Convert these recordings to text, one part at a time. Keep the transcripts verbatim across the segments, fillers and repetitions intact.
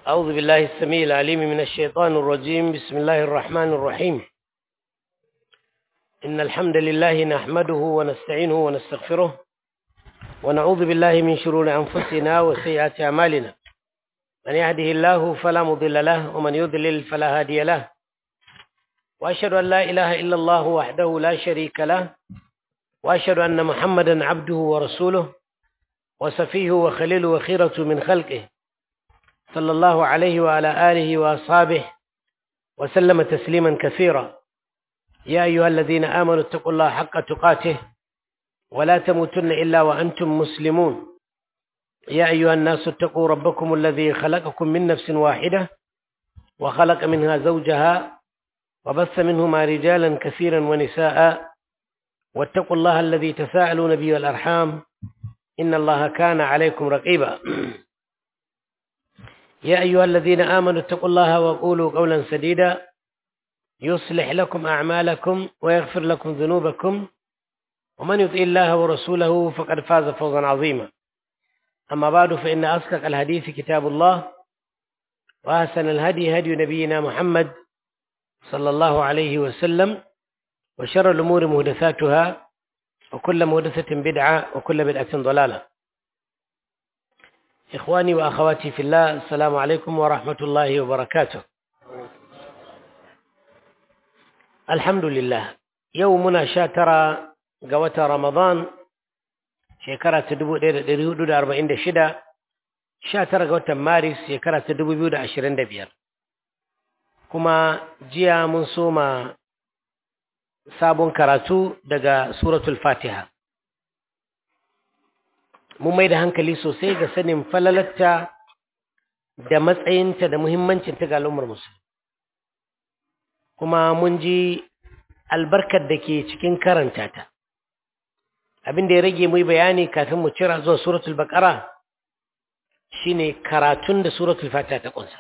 أعوذ بالله السميع العليم من الشيطان الرجيم. بسم الله الرحمن الرحيم. إن الحمد لله نحمده ونستعينه ونستغفره ونعوذ بالله من شرور أنفسنا وسيئات أعمالنا. من يهده الله فلا مضل له ومن يضلل فلا هادي له، وأشهد أن لا إله إلا الله وحده لا شريك له، وأشهد أن محمدا عبده ورسوله وصفيه وخليله وخيرة من خلقه، صلى الله عليه وعلى آله وأصحابه وسلم تسليما كثيرا. يا أيها الذين آمنوا اتقوا الله حق تقاته ولا تموتن إلا وأنتم مسلمون. يا أيها الناس اتقوا ربكم الذي خلقكم من نفس واحدة وخلق منها زوجها وبث منهما رجالا كثيرا ونساء، واتقوا الله الذي تساءلون به والأرحام إن الله كان عليكم رقيبا. يا أيها الذين آمنوا اتقوا الله وقولوا قولا سديدا يصلح لكم أعمالكم ويغفر لكم ذنوبكم، ومن يطع الله ورسوله فقد فاز فوزا عظيما. أما بعد، فإن أصدق الحديث كتاب الله، وأحسن الهدي هدي نبينا محمد صلى الله عليه وسلم، وشر الأمور محدثاتها، وكل محدثة بدعة، وكل بدعة ضلالة. إخواني وأخواتي في الله، السلام عليكم ورحمة الله وبركاته. الحمد لله. يومنا شاترة قوة رمضان شكرا تدبو دريود أربعين دشدة، شاترة قوة مارس شكرا تدبو بيود عشرين دبير. كما جيا منصومة sabon karatu daga suratul Fatiha. Mun mai da hankali sosai ga sanin falalarta da matsayinta da muhimmancinta ga al'ummar musulmi. Kuma mun ji albarkar da ke cikin karanta ta. Abin da ya rage mu bayani kafin mu cira zuwa suratul Baqara shine karatun da suratul Fatiha ta kunsa.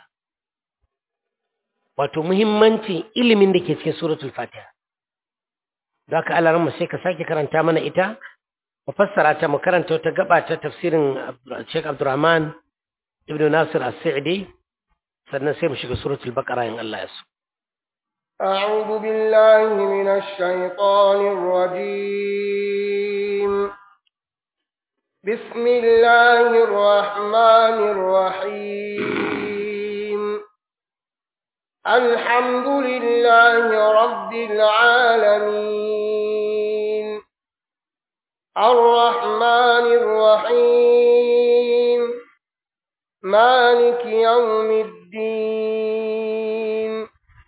Wato muhimmancin ilimin da ke cikin suratul Fatiha. da aka alaran sai ka sake karanta mana ita, mu fassara ta, mu karanta ta gaba ta tafsirin Sheikh Abdurrahman ibn Nasir As-Sa'di, sannan sai mu shiga suratul Baqara in Allah ya so. أعوذ بالله من الشيطان الرجيم. بسم الله الرحمن الرحيم. الحمد لله رب العالمين، الرحمن الرحيم، مالك يوم الدين،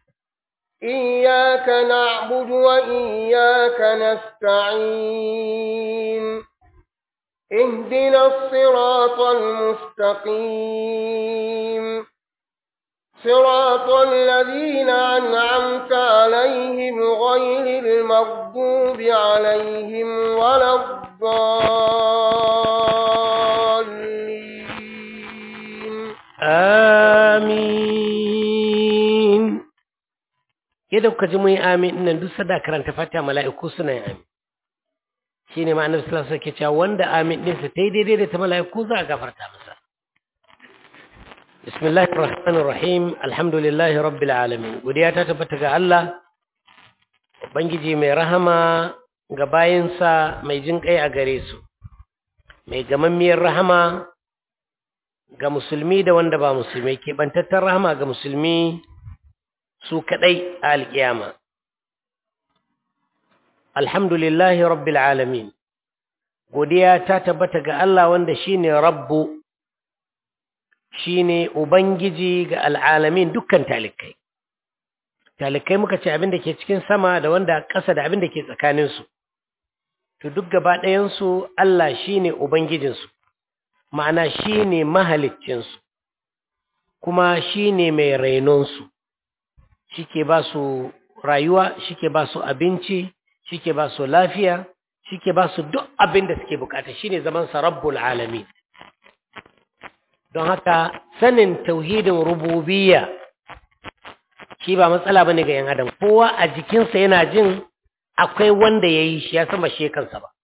إياك نعبد وإياك نستعين، اهدنا الصراط المستقيم، صراط الذين أنعمت عليهم غير المغضوب عليهم ولا الضالين. آمين. Yadda kuka ji mun yi amin nan duk sada karanta Fatiha mala'iku suna yin amin. Shine ma Annabi sallallahu alaihi wasallam ke cewa wanda amin din sa tai daidai da ta mala'iku za a gafarta masa. بسم الله الرحمن الرحيم. الحمد لله رب العالمين. godiya ta tabbata ga Allah ubangiji mai rahama ga bayinsa, mai jin kai a gare su, mai gamammiyar rahama ga musulmi da wanda ba musulmi, ke bantattar rahama ga musulmi su kadai a alkiyama. alhamdulillahi rabbil alamin. godiya ta tabbata ga Allah wanda shine rabbu, shine ubangiji ga al'alamin, dukkan talikai. Talikai muka ce abin da ke cikin sama da wanda ƙasa da abin da ke tsakaninsu. To duk gaba ɗayansu Allah shine ubangijinsu, ma'ana shine mahaliccinsu, kuma shine mai rainonsu. Shike ba su rayuwa, shike ba su abinci, shike ba su lafiya, shike ba su duk abin da suke bukata. Shine zaman sa rabbul alamin. Don haka sanin tauhidin rububiyya shi ba matsala bane ga yan adam. Kowa a jikinsa yana jin akwai wanda ya yi shi, ya sama shi kansa ba.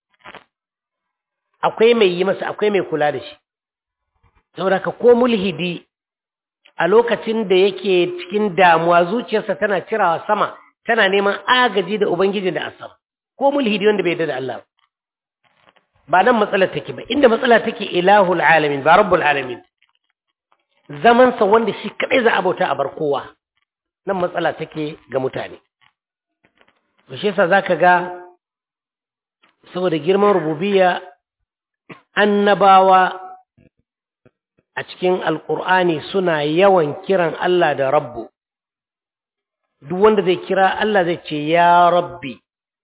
Akwai mai yi masa, akwai mai kula da shi. Saboda haka ko mulhidi a lokacin da yake cikin damuwa zuciyarsa tana cirawa sama tana neman agaji da ubangiji da asam ko mulhidi wanda bai yarda da Allah ba nan matsalar take ba inda matsala take ilahul alamin ba rabbul alamin zaman sa wanda shi kadai za a bauta a bar kowa nan matsala take ga mutane to shi yasa zaka ga saboda girman rububiyya annabawa a cikin alqur'ani suna yawan kiran Allah da rabbu duk wanda zai kira Allah zai ce ya rabbi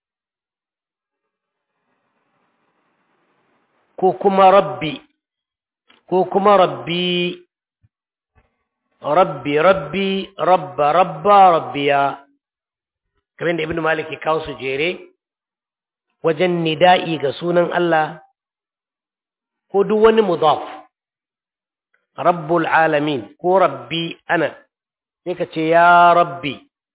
ko kuma rabbi ko kuma rabbi rabbi rabbi rabba rabba rabbiya kamar da ibnu malik ya kawo su jere wajen nida'i ga sunan Allah ko duk wani mudaf rabbul alamin ko rabbi ana sai ka ce ya rabbi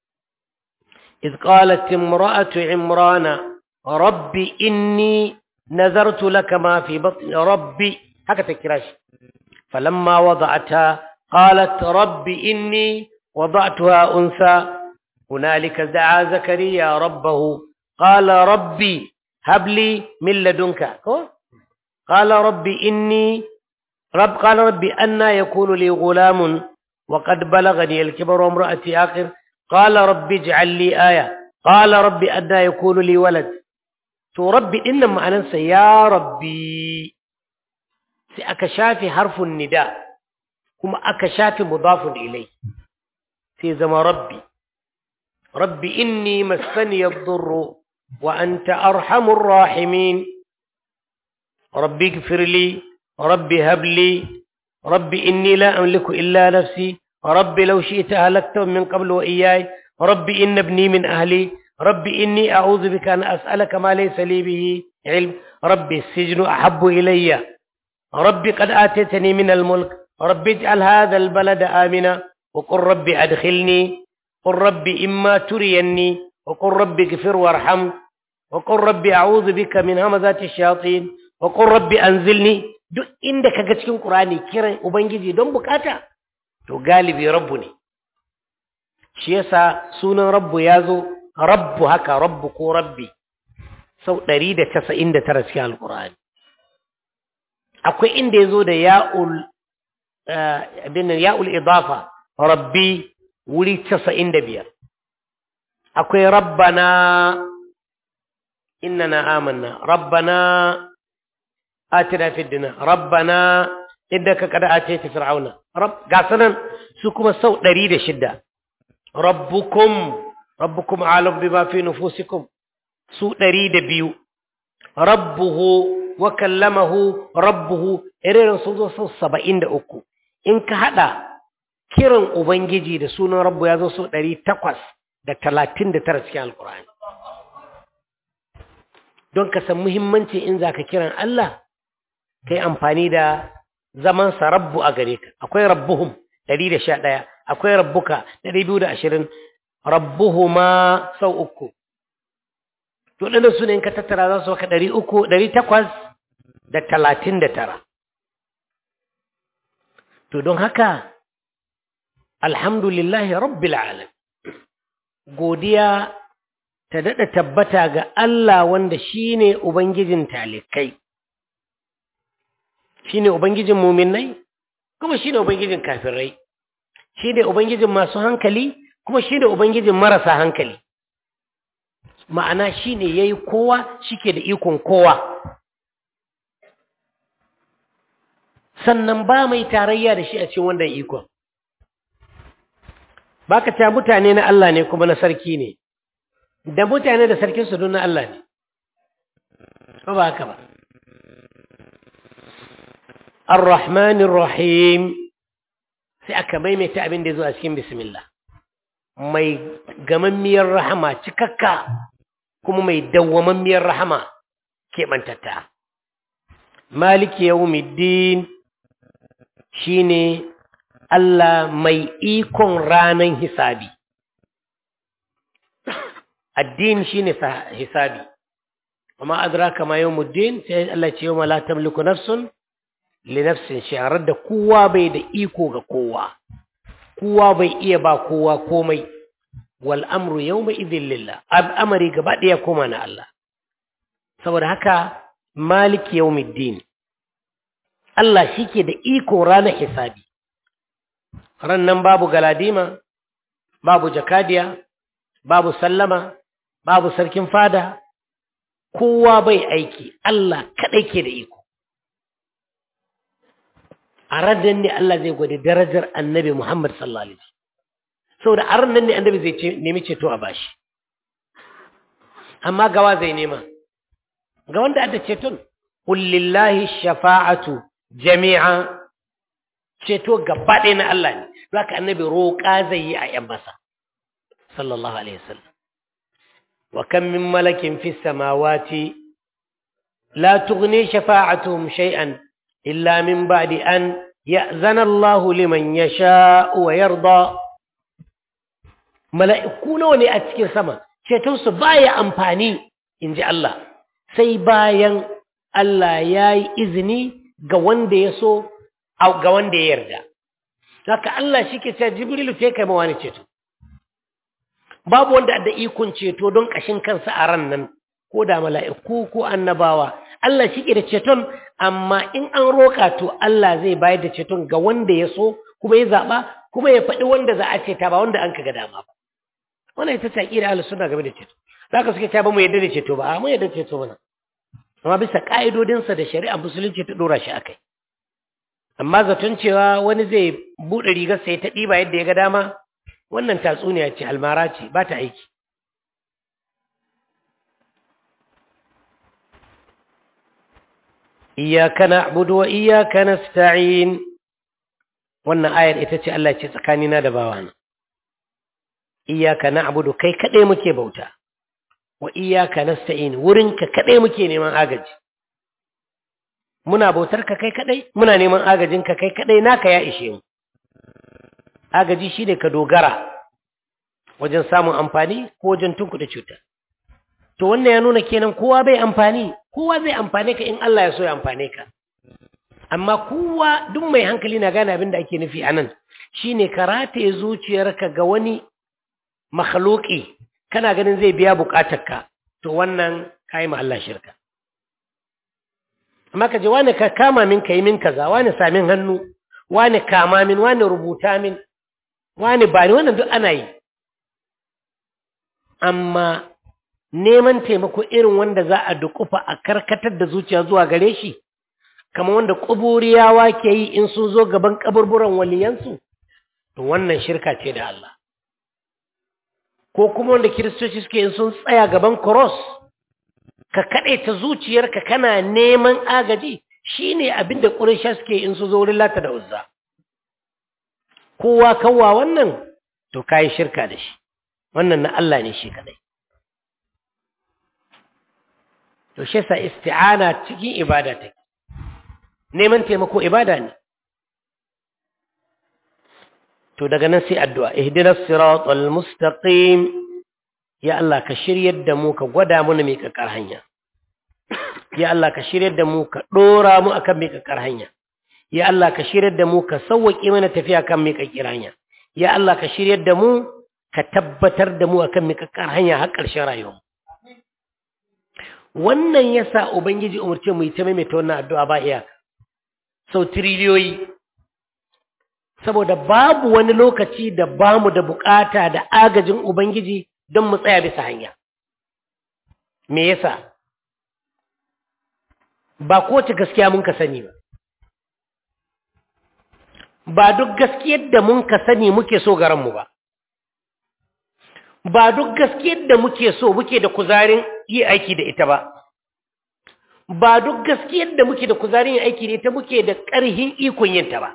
إذ قالت امرأة عمران ربي إني نذرت لك ما في بطن ربي هكذا كراش فلما وضعتها قالت ربي إني وضعتها أنثى هنالك دعا زكريا ربه قال ربي هب لي من لدنك قال ربي إني رب قال ربي أنى يكون لي غلام وقد بلغني الكبر وامرأتي آخر قال ربي اجعل لي آية قال ربي أنى يكون لي ولد تو ربي إنما أنسى يا ربي سأكشافي حرف النداء كما أكشافي مضاف إليه في زما ربي ربي إني مسني الضر وأنت أرحم الراحمين ربي اغفر لي ربي هب لي ربي إني لا أملك إلا نفسي ربي لو شئت أهلكتهم من قبل وإياي ربي إن ابني من أهلي ربي إني أعوذ بك أن أسألك ما ليس لي به علم ربي السجن أحب إلي ربي قد آتيتني من الملك ربي اجعل هذا البلد آمنا وقل ربي أدخلني قل ربي إما تريني وقل ربي اغفر وارحم وقل ربي أعوذ بك من همزات الشياطين وقل ربي أنزلني duk inda kaga cikin Qur'ani kiran ubangiji don bukata to galibi rabbu ne shi yasa sunan rabbu yazo rabbu haka rabbu ko rabbi sau ɗari da casa'in da tara cikin alqur'ani akwai inda yazo da ya'ul abin ya'ul idafa rabbi wuri casa'in da biyar akwai rabbana innana amanna rabbana آتنا في الدنيا ربنا إنك قد آتيت فرعون رب قاسنا سكما سوء دريد شدة ربكم ربكم عالم بما في نفوسكم سوء دريد بيو ربه وكلمه ربه إرين صدو سوء سبعين دا أكو إنك هذا كيرن أبنجي دا سونا رب يازو سوء دريد تقوس دا تلاتين دا ترسكي القرآن دونك سمهمنتي إن ذاك كيرن الله kai amfani da zaman sa rabbu a gare ka akwai rabbuhum ɗari da sha ɗaya akwai rabbuka ɗari biyu da ashirin rabbuhuma sau uku to ɗan su ne in ka tattara za su maka ɗari uku ɗari takwas da talatin da tara to don haka alhamdulillahi rabbil alamin godiya ta daɗa tabbata ga Allah wanda shine ubangijin talikai shine ubangijin mu'minai kuma shine ubangijin kafirai shine ubangijin masu hankali kuma shine ubangijin marasa hankali ma'ana shine yayi kowa shike da ikon kowa sannan ba mai tarayya da shi a cikin wannan ikon baka ta mutane na Allah ne kuma na sarki ne da mutane da sarkin su don na Allah ne ba haka ba الرحمن الرحيم sai aka maimaita abin da ya zo a cikin bismillah mai gamammiyar rahama cikakka kuma mai dawwamammiyar rahama keɓantatta maliki yawmiddin shine Allah mai ikon ranan hisabi addin shine hisabi amma adraka ma yawmuddin sai Allah ya ce yawma la tamliku nafsun li nafsin sha'ar da kowa bai da iko ga kowa kowa bai iya ba kowa komai wal amru yawma idhil lillah al'amari gaba ɗaya koma na Allah saboda haka maliki yawmiddin Allah shike da iko ranar hisabi ran nan babu galadima babu jakadiya babu sallama babu sarkin fada kowa bai aiki Allah kadai ke da iko a ranar ne Allah zai gwada darajar annabi Muhammad sallallahu alaihi wasallam saboda a ranar ne annabi zai nemi ceto a bashi amma gawa zai nema ga wanda aka ceton qul lillahi shafa'atu jami'a ceto gaba ɗaya na Allah ne zaka annabi roƙa zai yi a yan masa sallallahu alaihi wasallam wa kam min malakin fis samawati la tughni shafa'atuhum shay'an illa min ba'di an ya'zana Allahu liman yasha'u wa yarda mala'iku nawa ne a cikin sama ceton su baya amfani inji Allah sai bayan Allah yayi izini ga wanda ya so ga wanda ya yarda haka Allah shike cewa Jibrilu sai kai ma wani ceto babu wanda da ikon ceto don kashin kansa a ran nan ko da mala'iku ko annabawa Allah shike da ceton amma in an roka to Allah zai bayar da ceton ga wanda ya so kuma ya zaba kuma ya faɗi wanda za a ceta ba wanda an kaga dama ba wannan ita ce kira Allah sunna game da ceto zaka suke ta ba mu yadda da ceto ba mu yadda da ceto bana amma bisa ka'idodin sa da shari'a musulunci ta dora shi akai amma zaton cewa wani zai bude rigar sai ta diba yadda ya ga dama wannan tatsuniya ce almara ce ba ta aiki iyyaka na'budu wa iyyaka nasta'in wannan ayar ita ce Allah ce tsakanina da bawana iyyaka na'budu kai kadai muke bauta wa iyyaka nasta'in wurinka kadai muke neman agaji muna bautar ka kai kadai muna neman agajin ka kai kadai naka ya ishe mu agaji shine ka dogara wajen samun amfani ko wajen tunkuɗe cuta to wannan ya nuna kenan kowa bai amfani kowa zai amfane ka in Allah ya so ya amfane ka amma kowa duk mai hankali na gane abin da ake nufi anan shine ka rataye zuciyarka ga wani makhluki kana ganin zai biya bukatarka to wannan kai ma Allah shirka amma kaje wani ka kama min kai min kaza wani samin hannu wani kama min wani rubuta min wani bani wannan duk ana yi amma neman taimako irin wanda za a dukufa a karkatar da zuciya zuwa gare shi kamar wanda kuburiyawa ke yi in sun zo gaban kaburburan waliyansu to wannan shirka ce da Allah ko kuma wanda kiristoci suke in sun tsaya gaban cross ka kaɗe ta zuciyarka kana neman agaji shine abinda quraisha suke in su zo wurin Lata da Uzza kowa kawwa wannan to kai shirka da shi wannan na Allah ne shi kadai to shi sa isti'ana cikin ibada take neman taimako ibada ne to daga nan sai addu'a ihdinas siratal mustaqim ya Allah ka shiryar da mu ka gwada mana mai kakar hanya ya Allah ka shiryar da mu ka dora mu akan mai kakar hanya ya Allah ka shiryar da mu ka sauwake mana tafiya kan mai kakar hanya ya Allah ka shiryar da mu ka tabbatar da mu akan mai kakar hanya har ƙarshen rayuwa wannan yasa ubangiji umurce mu yi ta maimaita wannan addu'a ba iyaka sau triliyoyi saboda babu wani lokaci da bamu da bukata da agajin ubangiji don mu tsaya bisa hanya me yasa ba kowace gaskiya mun ka sani ba ba duk gaskiyar da mun ka sani muke so garan mu ba ba duk gaskiyar da muke so muke da kuzarin yi aiki da ita ba ba duk gaskiyar da muke da kuzarin yi aiki da ita muke da ƙarhin ikon yin ta ba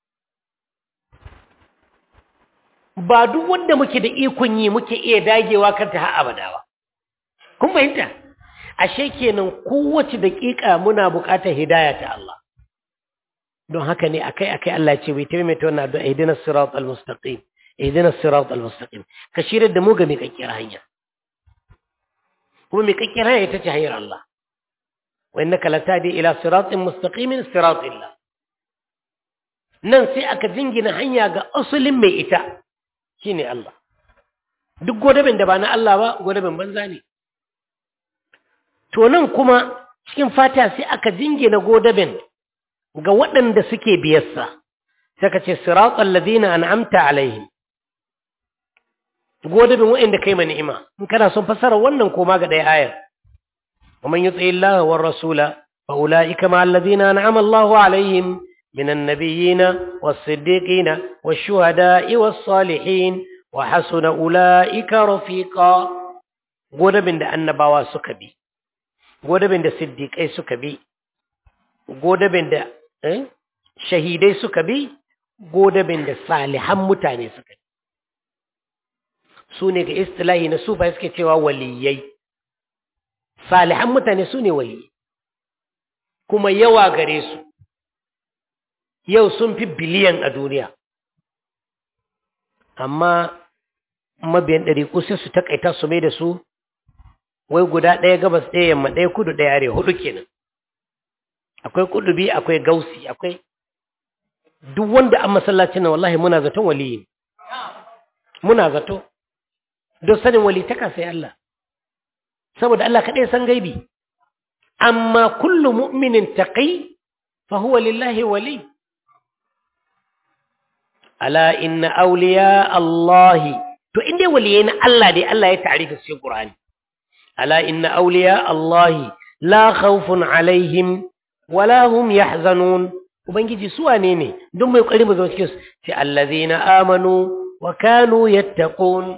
ba duk wanda muke da ikon yi muke iya dagewa kanta har abada ba kun fahimta ashe kenan kowace daƙiƙa muna buƙatar hidaya ta Allah don haka ne akai akai Allah ya ce bai tayi mai ta wannan addu'a ihdinas siratal mustaqim ihdinas siratal mustaqim ka shirar da mu ga mai kakkiyar hanya kuma mai kakkiyar hanya ita ce hanyar Allah wa innaka latadi ila siratin mustaqimin siratillah nan sai aka jingina hanya ga asalin mai ita shine Allah duk godabin da ba na Allah ba godabin banza ne to nan kuma cikin Fatiha sai aka jingina godabin ga waɗanda suke biyarsa sai ka ce siratal ladina an'amta alaihim godabin waɗanda kai ma ni'ima in kana son fassara wannan koma ga ɗaya ayar ومن يطع الله والرسول فأولئك مع الذين أنعم الله عليهم من النبيين والصديقين والشهداء والصالحين وحسن أولئك رفيقا godabin da annabawa suka bi godabin da siddiqai suka bi godabin da eh shahidai suka bi godabin da salihan mutane suka bi sune ga istilahi na sufa suke cewa waliyai salihan mutane sune waliyai kuma yawa gare su yau sun fi biliyan a duniya amma mabiyan ɗari sai su takaita su mai da su wai guda ɗaya gabas ɗaya yamma ɗaya kudu ɗaya arewa hudu kenan akwai kudubi akwai gausi akwai duk wanda an masallacin nan wallahi muna zaton waliyi muna zato don sanin wali taka sai Allah saboda Allah kaɗai san gaibi amma kullu mu'minin taqi fa huwa lillahi wali ala inna awliya Allah to inda waliyai na Allah dai Allah ya ta'arifa cikin Qur'ani ala inna awliya Allah la khawfun alaihim wala hum yahzanun ubangiji su wane ne don mai kokari mu zama cikin su sai allazina amanu wa kanu yattaqun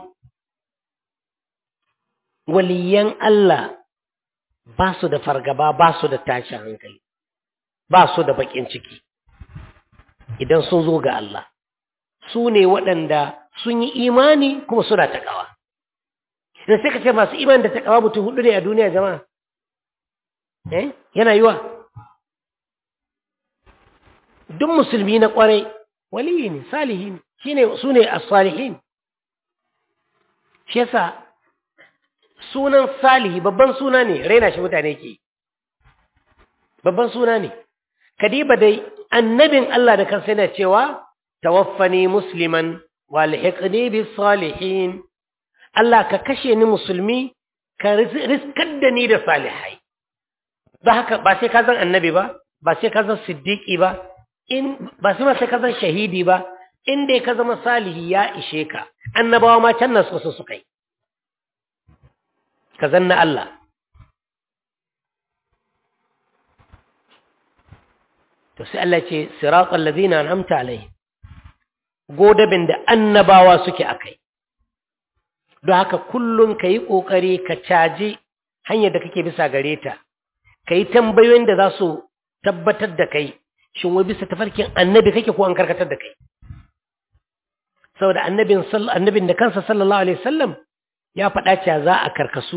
waliyan Allah ba su da fargaba ba su da tashin hankali ba su da bakin ciki idan sun zo ga Allah su ne waɗanda sun yi imani kuma suna takawa idan sai ka ce masu imani da takawa mutum hudu ne a duniya jama'a eh yana yiwa duk musulmi na kwarai waliyi ne salihi ne shine su ne as-salihin shi yasa sunan salihi babban suna ne raina shi mutane ke babban suna ne kadiba dai annabin Allah da kansa yana cewa tawaffani musliman walhiqni bis salihin Allah ka kashe ni musulmi ka riskar da ni da salihai ba haka ba sai ka zan annabi ba ba sai ka zan siddiqi ba in ba sai ma sai ka zan shahidi ba in dai ka zama salihi ya ishe ka annabawa ma can nan su su kai ka zanna Allah to sai Allah ce siratal ladina an'amta alaihim godabin da annabawa suke akai don haka kullun kai kokari ka caji hanyar da kake bisa gare ta kai tambayoyin da za su tabbatar da kai shin wai bisa tafarkin annabi kake ko an karkatar da kai saboda annabin annabin da kansa sallallahu alaihi wasallam ya faɗa cewa za a karkasu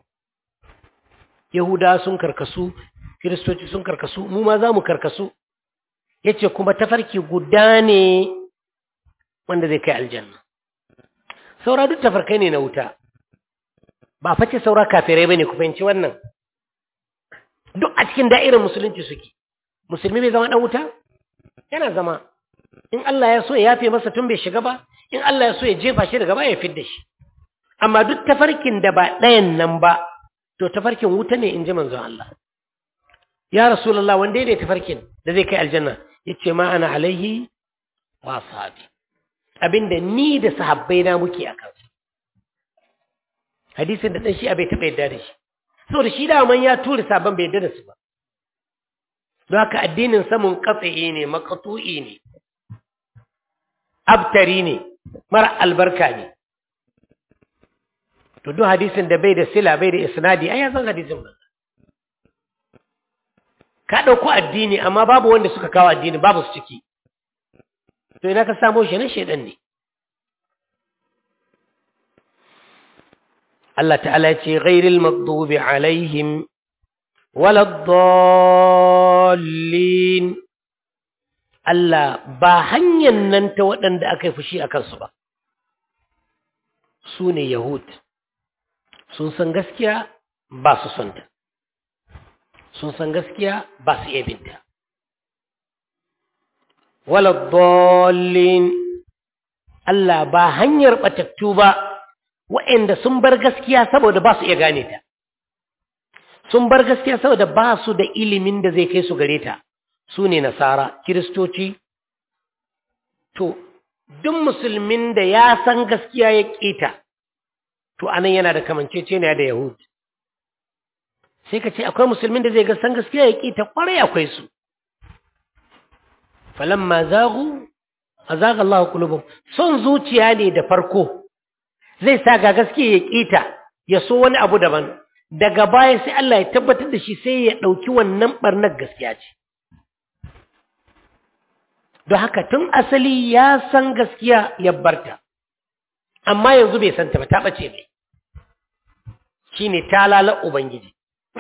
yahuda sun karkasu kiristoci sun karkasu mu ma za mu karkasu yace kuma tafarki guda ne wanda zai kai aljanna saura duk tafarkai ne na wuta ba face saura kafirai bane ku fahimci wannan duk a cikin da'irar musulunci suke musulmi bai zama dan wuta yana zama in Allah ya so ya yafe masa tun bai shiga ba in Allah ya so ya jefa shi daga ba ya fidda shi amma duk tafarkin da ba ɗayan nan ba to tafarkin wuta ne in ji manzon Allah ya rasulullah wanda ne tafarkin da zai kai aljanna yace ma ana alaihi wa sahabi abinda ni da sahabbai na muke akan hadisin da dan shi bai taba yadda da shi saboda shi da man ya tura saban bai yadda da su ba don haka addinin samun qat'i ne maqtu'i ne abtari ne mara albarka ne to duk hadisin da bai da sila bai da isnadi ai ya san hadisin ba ka dauko addini amma babu wanda suka kawo addini babu su ciki to ina ka samu shi ne shedan ne Allah ta'ala ya ce ghairil maghdubi alaihim waladdallin Allah ba hanyar nan ta waɗanda aka yi fushi a kansu ba su ne Yahud sun san gaskiya ba su son ta sun san gaskiya ba su iya binta wala dallin Allah ba hanyar batattu ba waɗanda sun bar gaskiya saboda ba su iya gane ta sun bar gaskiya saboda ba su da ilimin da zai kai su gare ta su ne nasara kiristoci to duk musulmin da ya san gaskiya ya ƙeta to anan yana da kamanceceniya da yahud sai ka ce akwai musulmin da zai ga san gaskiya ya ƙeta ƙwarai akwai su falamma zagu azaga Allah qulubum son zuciya ne da farko zai sa ga gaskiya ya ƙeta ya so wani abu daban daga baya sai Allah ya tabbatar da shi sai ya ɗauki wannan ɓarnar gaskiya ce don haka tun asali ya san gaskiya ya barta amma yanzu bai santa ba ta ɓace mai shi ne talalar Ubangiji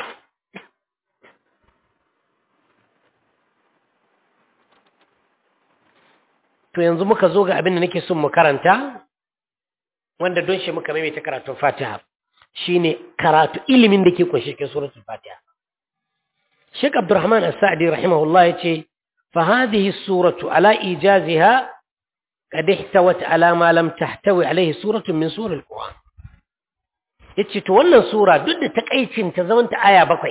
to yanzu muka zo ga abin da nake son mu karanta wanda don shi muka maimaita karatun Fatiha shine karatu ilimin da ke kunshe cikin suratul Fatiha Sheikh Abdurrahman As-Sa'di rahimahullah yace fa hadhihi suratu ala ijaziha qad ihtawat ala ma lam tahtawi alayhi suratun min suril Qur'an yace to wannan sura duk da takaicin ta zaman ta aya bakwai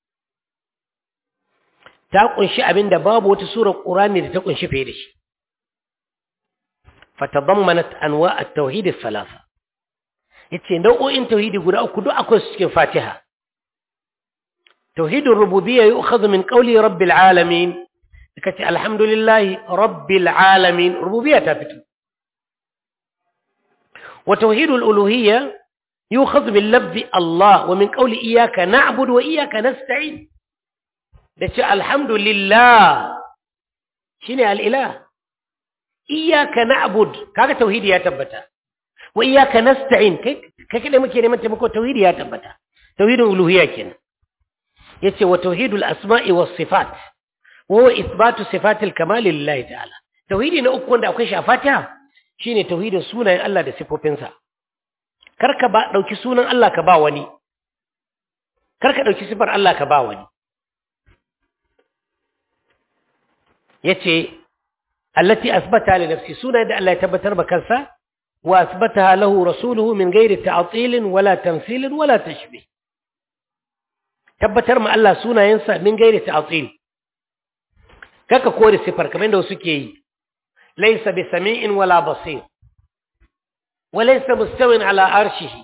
ta kunshi abinda babu wata surar Qur'ani da ta kunshi fiye da shi fatadammanat anwa' at-tauhid ath-thalatha yace nau'o'in tauhidi guda uku duk akwai su cikin Fatiha tauhidur rububiyya yu'khadhu min qawli rabbil alamin kace alhamdulillahi rabbil alamin rububiyya ta fito wa tauhidul uluhiyya yu'khadhu min lafzi Allah wa min qawli iyyaka na'budu wa iyyaka nasta'in dace alhamdulillah shine al-ilah iyyaka na'bud kaga tauhidi ya tabbata wa iyyaka nasta'in kai kake da muke neman taimako tauhidi ya tabbata tauhidul uluhiyya kenan yace wa tauhidul asma'i was sifat wa huwa ithbatu sifatil kamal lillahi ta'ala tauhidi na uku wanda akwai shi a Fatiha shine tauhidin sunayen Allah da sifofinsa karka ba dauki sunan Allah ka ba wani karka dauki sifar Allah ka ba wani yace allati asbata li nafsi sunan da Allah ya tabbatar ba kansa wa asbataha lahu rasuluhu min ghairi ta'til wala tamthil wala tashbih tabbatar ma Allah sunayensa min ghairi ta'til kaka kore sifar kamar da suke yi laysa bi sami'in wala basir wa laysa mustawin ala arshihi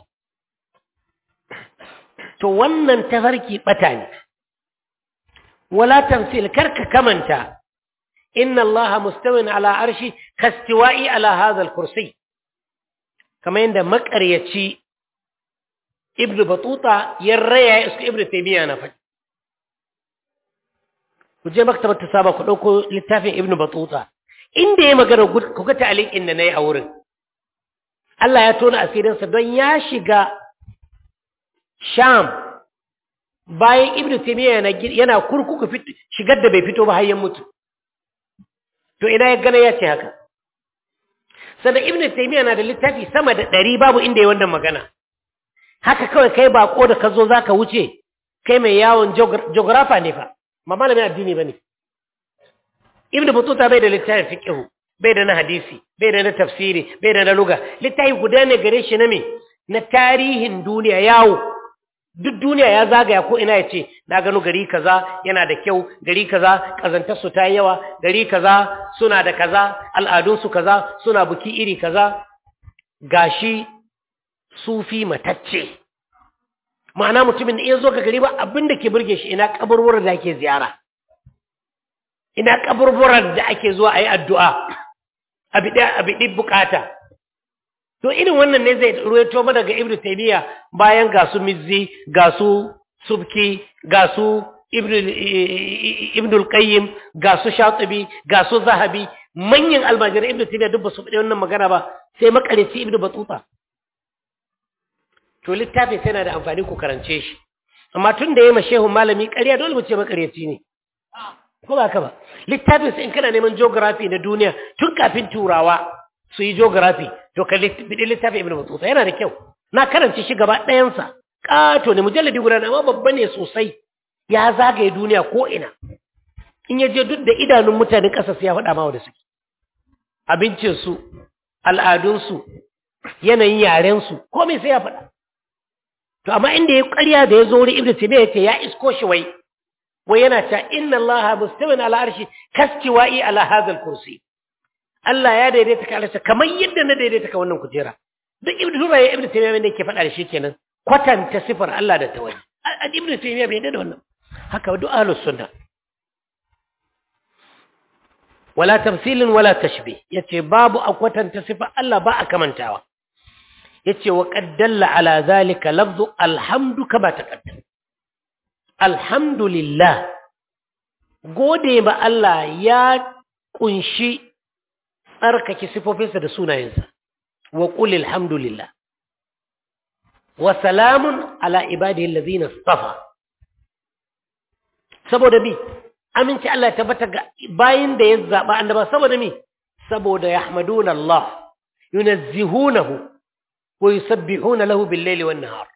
to wannan tafarki bata ne wala tamthil karka kamanta inna Allah mustawin ala arshi kastiwa'i ala hadha al-kursi kamar yanda makaryaci ibnu batuta yarraya isku ibnu taymiya na faɗi ku je maktabar ta saba ku dauko littafin ibnu batuta inda ya magana ku ga ta'liqin da nayi a wurin Allah ya tona asirinsa don ya shiga Sham bayan ibnu taymiya yana yana kurkuku shigar da bai fito ba har ya mutu to ina ya gane ya ce haka sannan ibn taymiya na da littafi sama da ɗari babu inda ya wannan magana haka kawai kai bako da ka zo za ka wuce kai mai yawon geographer ne fa ma malamin addini ba ne ibn batuta bai da littafin fiqh bai da na hadisi bai da na tafsiri bai da na lugha littafi guda ne gare shi na me na tarihin duniya yawo duk duniya ya zagaya ko ina ya ce na gano gari kaza yana da kyau gari kaza kazantar su ta yawa gari kaza suna da kaza al'adun su kaza suna buki iri kaza gashi sufi matacce ma'ana mutumin da ya zo ga gari ba abin da ke burge shi ina kaburburan da ake ziyara ina kaburburan da ake zuwa ayi addu'a abida abidi bukata to irin wannan ne zai ruwaito mana daga Ibn Taymiyyah bayan ga su Mizzi ga su Subki ga su Ibn Ibn al-Qayyim ga su Shatibi ga su Zahabi manyan almajirai Ibn Taymiyyah duk ba su faɗi wannan magana ba sai makarici Ibn Battuta to littafin sai na da amfani ku karance shi amma tun da yayi ma shehu malami ƙarya dole mu ce makarici ne ko ba ka ba littafin sai in kana neman geography na duniya tun kafin turawa su yi geography to ka bidi littafin Ibn Battuta yana da kyau na karance shi gaba ɗayansa ƙato ne mujalladi guda amma babba ne sosai ya zagaye duniya ko ina in ya je duk da idanun mutanen ƙasa sai ya faɗa ma wanda suke abincinsu al'adunsu yanayin yarensu komai sai ya faɗa to amma inda ya ƙarya da ya zo wurin ibnu taymiya yace ya isko shi wai wai yana ta inna allaha mustawin ala arshi kastiwa'i ala hadha al-kursi Allah ya daidaita ka arsha kamar yadda na daidaita ka wannan kujera duk ibnu taymiya ya ibnu taymiya ne yake faɗa da shi kenan kwatanta sifar Allah da tawali ibnu taymiya bai da wannan haka duk ahlus sunna wala tamthilin wala tashbih yace babu akwatanta sifar Allah ba a kamantawa yace wa qad dalla ala zalika lafzu alhamdu kama taqaddam alhamdulillah gode ba Allah ya kunshi tsarkake sifofinsa da sunayensa wa qul alhamdulillah wa salamun ala ibadihi allazina istafa saboda bi aminci Allah ya tabbata ga bayin da ya zaba annaba saboda mi saboda yahmaduna Allah yunazzihunahu wa yusabbihuna lahu bil-layli wan-nahar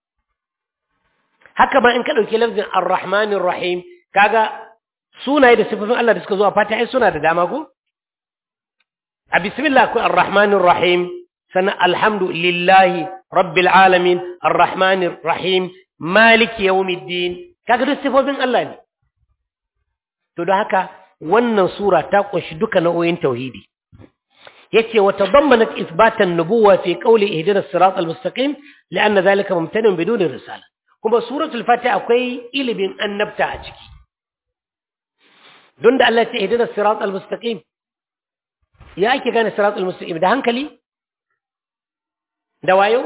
haka ba in ka dauki lafzin ar-rahmanir rahim kaga sunaye da sifofin Allah da suka zo a Fatiha suna da dama ko a bismillah ko ar-rahmanir rahim sana alhamdulillahi rabbil alamin ar-rahmanir rahim maliki yawmiddin kaga duk sifofin Allah ne to don haka wannan sura ta kunshi duka nau'o'in tauhidi yace wa tadammanat ithbatan nubuwa fi qawli ihdinas siratal mustaqim lianna dhalika mumtanin bidun risala kuma suratul fatiha akwai ilimin annabta a ciki don da Allah ya ce ihdinas siratal mustaqim ya ake gane siratal mustaqim da hankali da wayo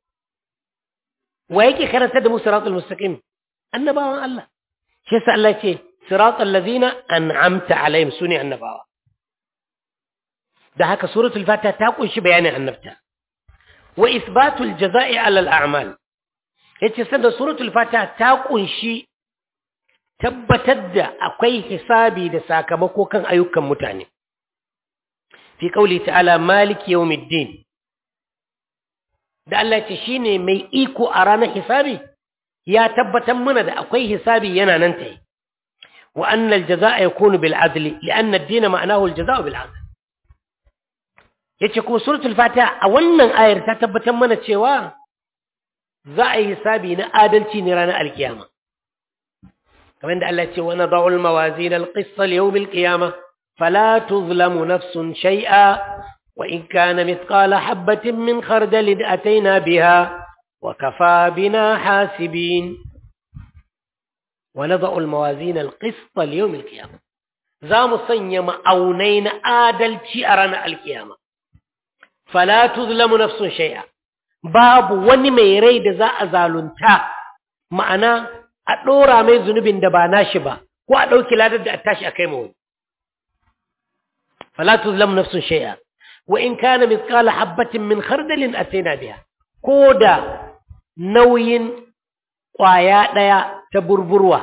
wa yake karanta da mu siratal mustaqim annabawan Allah shi yasa Allah ya ce siratal ladina an'amta alaihim sune annabawa da haka suratul fatiha ta kunshi bayanin annabta wa isbatul jazaa'i 'ala al-a'mal yace sanda suratul fatiha ta kunshi tabbatar da akwai hisabi da sakamako kan ayyukan mutane fi qauli ta'ala maliki yawmiddin da Allah ce shine mai iko a ranar hisabi ya tabbatar mana da akwai hisabi yana nan tayi wa anna al-jazaa'a yakunu bil 'adli li'anna ad-din ma'nahu al-jazaa'u bil 'adl yace ko suratul fatiha a wannan ayar ta tabbatar mana cewa za a yi hisabi na adalci ne ranar alkiyama kamar da Allah ya ce wa nad'u al-mawazin al-qist li-yawm al-qiyamah fala tuzlamu nafsun shay'a wa in kana mithqala habatin min khardalin atayna biha wa kafa bina hasibin wa nad'u al-mawazin al-qist li-yawm al-qiyamah za mu sanya ma'aunai na adalci a ranar alkiyama fala tuzlamu nafsun shay'a babu wani mai rai da za a zalunta ma'ana a dora mai zunubin da ba nashi ba ko a dauki ladar da a tashi akai mu fala tuzlamu nafsun shay'a wa in kana mithqala habatin min khardalin atayna biha koda nauyin kwaya daya ta burburwa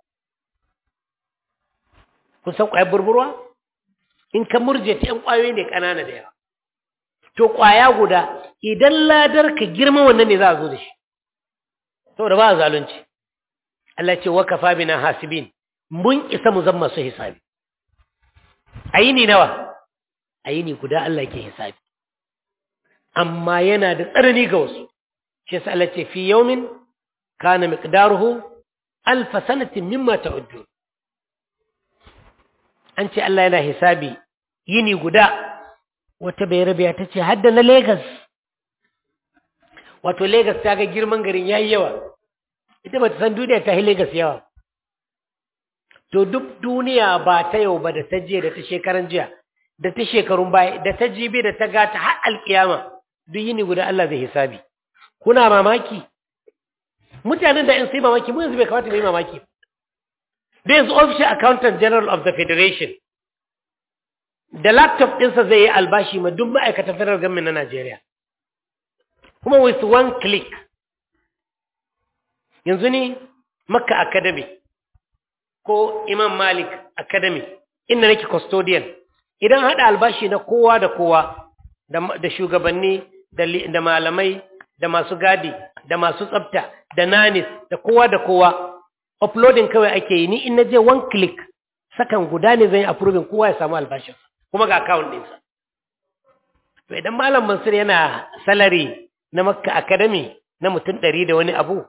kun san kwaya burburwa in ka murje ta yan kwayoyi ne kanana da yawa to kwaya guda idan ladar ka girma wannan ne za a zo da shi saboda ba zalunci Allah ce wa kafa bina hasibin mun isa mu zama su hisabi ayini nawa ayini guda Allah ke hisabi amma yana da tsarani ga wasu shi yasa Allah ce fi yawmin kana miqdaruhu alf sanatin mimma ta'uddu an ce Allah yana hisabi yini guda wata bayarabiya ta ce hadda na Legas wato Legas ta ga girman garin yayi yawa ita ba ta san duniya ta yi Legas yawa to duk duniya ba ta yau ba da ta jiya da ta shekaran jiya da ta shekarun baya da ta jibi da ta gata har alkiyama duk yini guda Allah zai hisabi kuna mamaki mutanen da in sai mamaki mu yanzu bai kamata mu yi mamaki da yanzu official accountant general of the federation da laptop ɗinsa zai yi albashi ma duk ma'aikatan federal government na Najeriya kuma with one click yanzu ni Makka Academy ko Imam Malik Academy inda nake custodian idan hada albashi na kowa da kowa da shugabanni da malamai da masu gadi da masu tsafta da nanis da kowa da kowa uploading kawai ake yi ni in naje one click sakan guda ne zai approving kowa ya samu albashin kuma ga account ɗinsa. To idan Malam Mansur yana salary na Makka Academy na mutum ɗari da wani abu,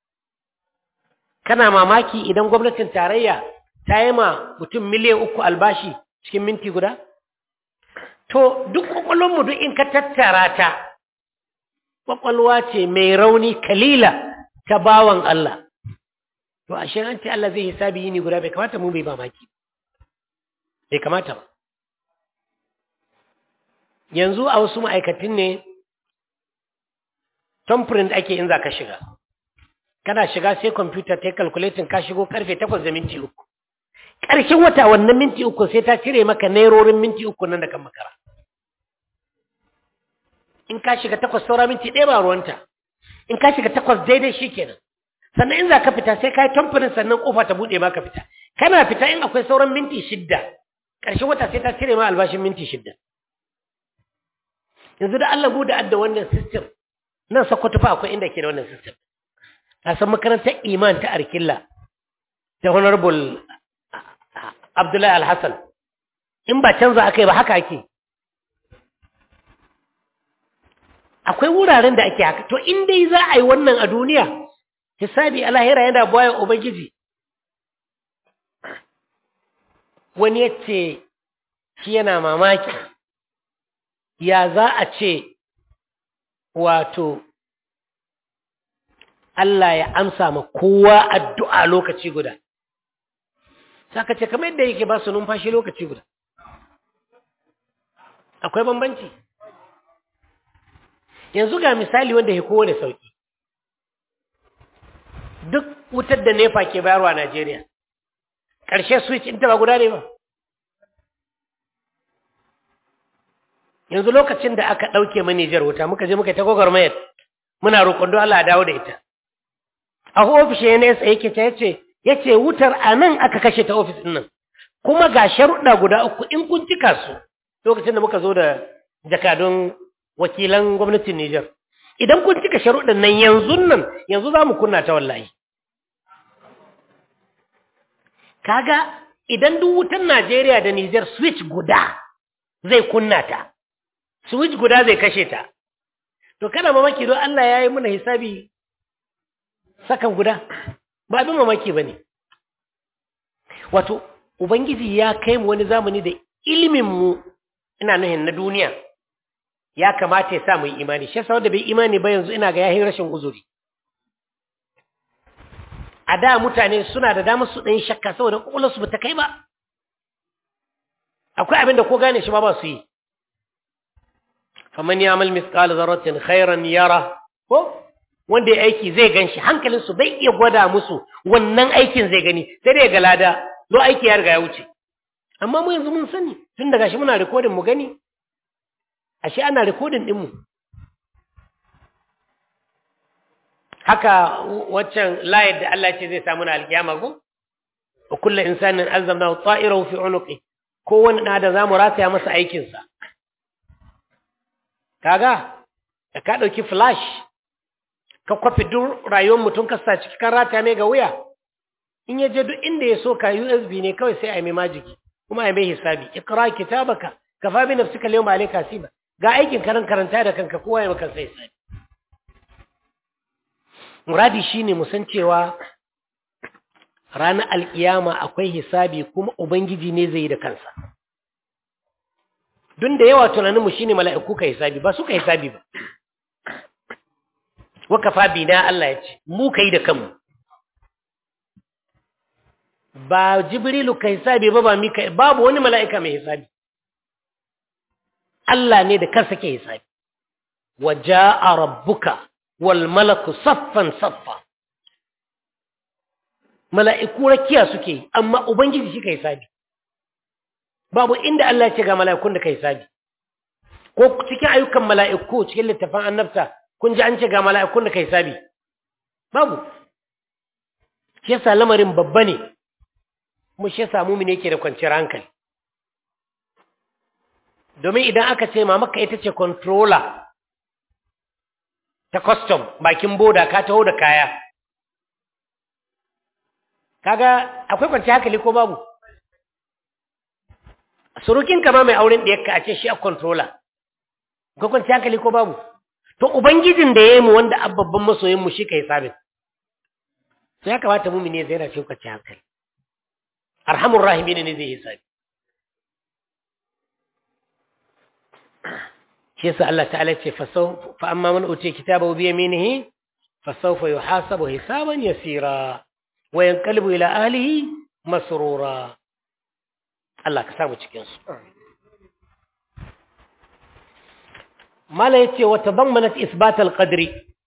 kana mamaki idan gwamnatin tarayya ta yi ma mutum miliyan uku albashi cikin minti guda? To duk kwakwalwarmu duk in ka tattara ta, kwakwalwa ce mai rauni kalila ta bawan Allah. To ashe an ce Allah zai hisabi yini guda bai kamata mu bai mamaki. Bai kamata ba. Yanzu a wasu ma'aikatun ne tamfirin ake in za ka shiga. Kana shiga sai kwamfuta ta yi calculating ka shigo karfe takwas da minti uku. Ƙarshen wata wannan minti uku sai ta cire maka nairorin minti uku nan da kan makara. In ka shiga takwas saura minti ɗaya ba ruwanta. In ka shiga takwas daidai shi kenan. Sannan in za ka fita sai ka yi tamfirin sannan kofa ta buɗe maka fita. Kana fita in akwai sauran minti shidda. Ƙarshen wata sai ta cire ma albashin minti shidda. Yanzu da Allah bude adda wannan system. Nan Sokoto fa akwai inda ke da wannan system. A san makarantar iman ta Arkilla ta Honorable Abdullahi Al-Hassan. In ba canza aka yi ba haka ake. Akwai wuraren da ake haka. To in dai za a yi wannan a duniya, hisabi a lahira yana bayan Ubangiji. Wani ya ce shi yana mamaki, ya za a ce wato Allah ya amsa ma kowa addu'a lokaci guda. Saka ce kamar yadda yake ba su numfashi lokaci guda. Akwai bambanci. Yanzu ga misali wanda ya kowane sauki. Duk wutar da nefa ke bayarwa a Najeriya, ƙarshe switch ɗinta ba guda ne ba. Yanzu lokacin da aka ɗauke ma Nijar wuta, muka je muka ta gwagwarmayar, muna roƙon don Allah a dawo da ita. A ofishin N S A yake ta yace, yace wutar a nan aka kashe ta ofis ɗin nan, kuma ga sharuɗa guda uku in kun cika su lokacin da muka zo da jakadun wakilan gwamnatin Nijar. Idan kun cika sharuɗan nan yanzu nan, yanzu za mu kunna ta wallahi. Kaga idan duk wutan Najeriya da Nijar switch guda zai kunna ta, switch guda zai kashe ta. To kana mamaki don Allah ya yi muna hisabi sakan guda, ba abin mamaki ba ne. Wato, Ubangiji ya kai mu wani zamani da iliminmu ina nuhin na duniya ya kamata ya sa mu yi imani. Shi yasa wanda bai imani ba yanzu ina ga yayin rashin uzuri. A da mutane suna da damar su ɗan shakka saboda ƙwaƙwalwarsu ba ta kai ba. Akwai abin da ko gane shi ma ba su yi. Faman ya amal misqala zarratin khairan yara, ko wanda ya aiki zai ganshi, hankalinsu bai iya gwada musu wannan aikin zai gani, sai dai ga lada, do aiki ya riga ya wuce. Amma mu yanzu mun sani, tun daga shi muna rikodin mu gani, ashe ana rikodin ɗinmu. Haka waccan layar da Allah ce zai samu na alkiyama ko? Wa kullu insanin alzamnahu ta'irahu fi unuqi. Ko wani da da zamu rataya masa aikin sa. Kaga da ka dauki flash ka kwafi duk rayuwar mutum ka sa cikin rataya ne ga wuya. In ya je duk inda ya so ka U S B ne kawai sai a mai majigi kuma a mai hisabi. Iqra kitabaka kafa bi nafsika al-yawma alayka hasiba. Ga aikin karan karanta da kanka kowa ya maka sai sai. Muradi shine mu san cewa ranar alkiyama akwai hisabi kuma ubangiji ne zai yi da kansa. Dun da yawa tunaninmu shine mala'iku ka hisabi ba su ka hisabi ba. Wakafa bina Allah ya ce mu kai da kanmu. Ba Jibrilu ka hisabi ba ba Mika babu wani mala'ika mai hisabi. Allah ne da kansa ke hisabi. Waja'a rabbuka wal malaku saffan saffa. Mala'iku rakiya suke amma ubangiji shi kai hisabi. Babu inda Allah ya ce ga mala'ikun da kai hisabi. Ko cikin ayyukan mala'iku cikin littafin annabta kun ji an ce ga mala'ikun da kai hisabi. Babu. Shi yasa lamarin babba ne. Kuma shi yasa mu'mini yake da kwanciyar hankali. Domin idan aka ce mamaka ita ce controller ta custom bakin boda ka taho da kaya kaga akwai kwanci hankali ko babu surukin kama mai auren da yakka a ce shi a controller ko kun hankali ko babu to ubangijin da yayi mu wanda babban masoyin mu shi kai sabin to ya kamata mu'mini zai yana cikin hankali arhamur rahimin ne zai yi sabi shi yasa Allah ta'ala ce fa sau fa amma man utiya kitabahu bi yaminihi fa sawfa yuhasabu hisaban yasira wa yanqalibu ila ahlihi masrura Allah ka samu cikin su mala yace wa tadammanat isbat al-qadri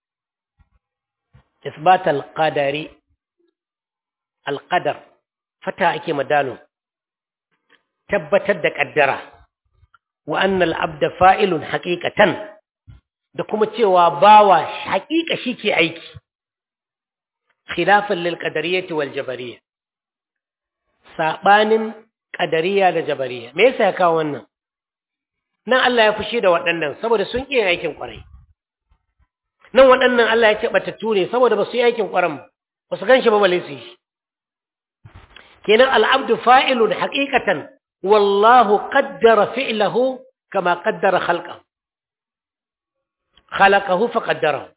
isbat al-qadari al-qadar fata ake madalo tabbatar da kaddara wa anna al-abda fa'ilun haqiqatan da kuma cewa bawa haqiqa shike aiki khilafan lil qadariyyah wal jabariyyah sabanin qadariyya da jabariyya me yasa ya kawo wannan nan Allah ya fushi da waɗannan saboda sun yi aikin kwarai nan waɗannan Allah ya ce batattu ne saboda ba su yi aikin kwaran ba su ganshi ba balle su yi kenan al-abdu fa'ilun haqiqatan wallahu qaddara fi'lahu kama qaddara khalqahu khalaqahu fa qaddarahu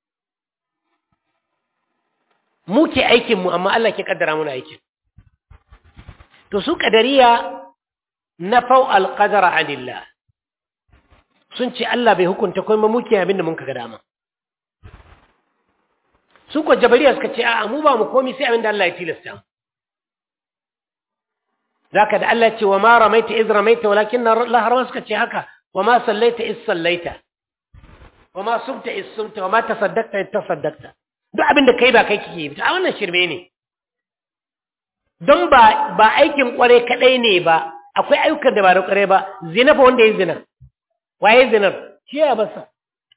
mu ke aikin mu amma Allah ke kaddara muna aikin to su qadariya nafau al-qadara anillah sun ce Allah bai hukunta komai mu ke abin da mun kaga dama su ko jabariya suka ce a'a mu ba mu komai sai abin da Allah ya tilasta ذاك ده الله يقول وما رميت إذ رميت ولكن الله رمسك هكا وما صليت إذ صليت وما صمت إذ صمت وما تصدقت إذ تصدقت duk abin da kai ba kai kike yi a wannan shirme ne don ba ba aikin kware kadai ne ba akwai ayyukan da ba da kware ba zina fa wanda yayi zina waye zina shi ya basa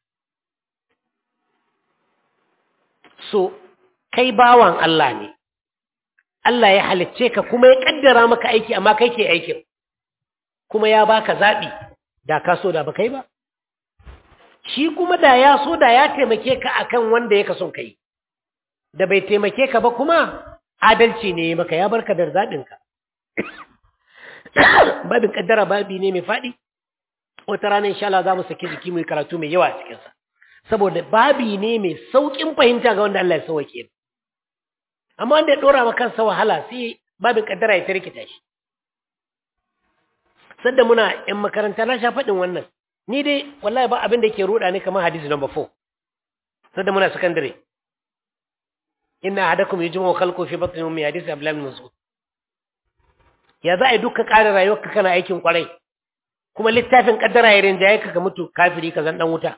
so kai bawan Allah ne Allah ya halicce ka kuma ya kaddara maka aiki amma kai ke aikin kuma ya baka zabi da ka so da ba kai ba shi kuma da ya so da ya taimake ka akan wanda yake son kai da bai taimake ka ba kuma adalci ne maka ya barka da zabin ka babin kaddara babi ne mai fadi wata rana insha Allah za mu saki jiki mu karatu mai yawa cikin sa saboda babi ne mai saukin fahimta ga wanda Allah ya sauke amma wanda ya dora maka kansa wahala sai babin kaddara ya tarkita shi sanda muna yan makaranta na sha fadin wannan ni dai wallahi ba abin da yake ruda ni kamar hadisi number four sanda muna secondary inna ahadakum yujmu khalqu fi batni ummi hadisi abdullah bin mas'ud ya za a duka ƙara rayuwarka kana aikin kwarai kuma littafin kaddara ya rinjaye ka ka mutu kafiri ka zan dan wuta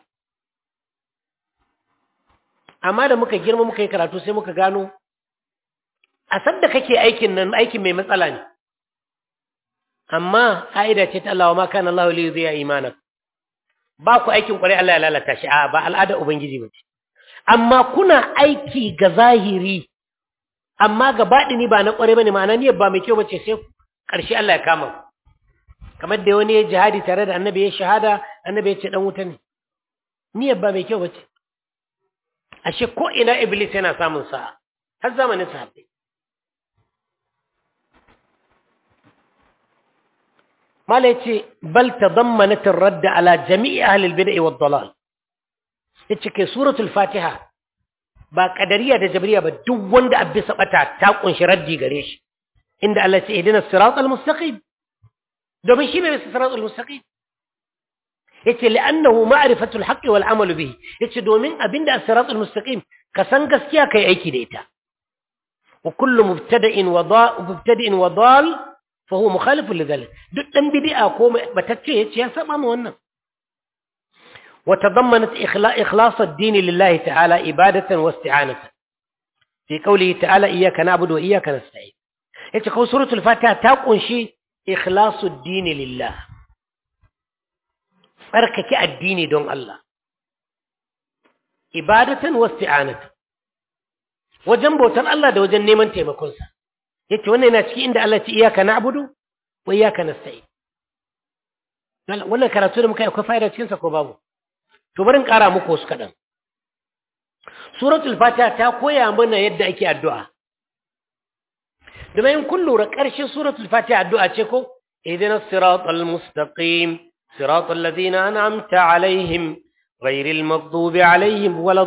amma da muka girma muka yi karatu sai muka gano a sanda kake aikin nan aikin mai matsala ne amma ka'ida ce ta Allah wa ma kana Allah li yudhi'a imanak ba ku aikin kwarai Allah ya lalata shi a ba al'ada ubangiji ba amma kuna aiki ga zahiri amma ga baɗini ba na kwarai bane ma'ana niyyar ba mai kyau bace sai ƙarshe Allah ya kama kamar da wani ya jihadi tare da annabi ya shahada annabi ya ce dan wuta ne niyyar ba mai kyau bace ashe ko ina iblis yana samun sa'a har zamanin sahabbai mala yace bal tadammanat ar-radd ala jami'i ahli al-bid'ah wad-dalal yace ke suratul fatiha ba qadariya da jabriya ba duk wanda abisa bata ta kunshi raddi gare shi inda Allah ya ce ihdinas siratal mustaqim domin shi ne siratal mustaqim yace li'annahu ma'rifatul haqqi wal 'amalu bihi yace domin abinda as-siratal mustaqim ka san gaskiya kai aiki da ita wa kullu mubtada'in wa dal mubtadi'in wa dal fa huwa mukhalif lidhalik duk dan bid'a ko batacce yace ya saba mu wannan wa tadammanat ikhlas ad-din lillahi ta'ala ibadatan wa isti'anatan fi qawlihi ta'ala iyyaka na'budu wa iyyaka nasta'in yace ko suratul fatiha ta kunshi ikhlasu ad-din lillah tsarkake addini don Allah ibadatan wa isti'anatan wajen bautar Allah da wajen neman taimakon sa yace wannan yana cikin inda Allah ya ce iyyaka na'budu wa iyyaka nasta'in wannan karatu da muka yi akwai fa'ida cikin sa ko babu to bari in kara muku wasu kadan suratul fatiha ta koya mana yadda ake addu'a domin kun lura ƙarshen suratul fatiha addu'a ce ko اهدنا الصراط المستقيم صراط الذين أنعمت عليهم غير المغضوب عليهم ولا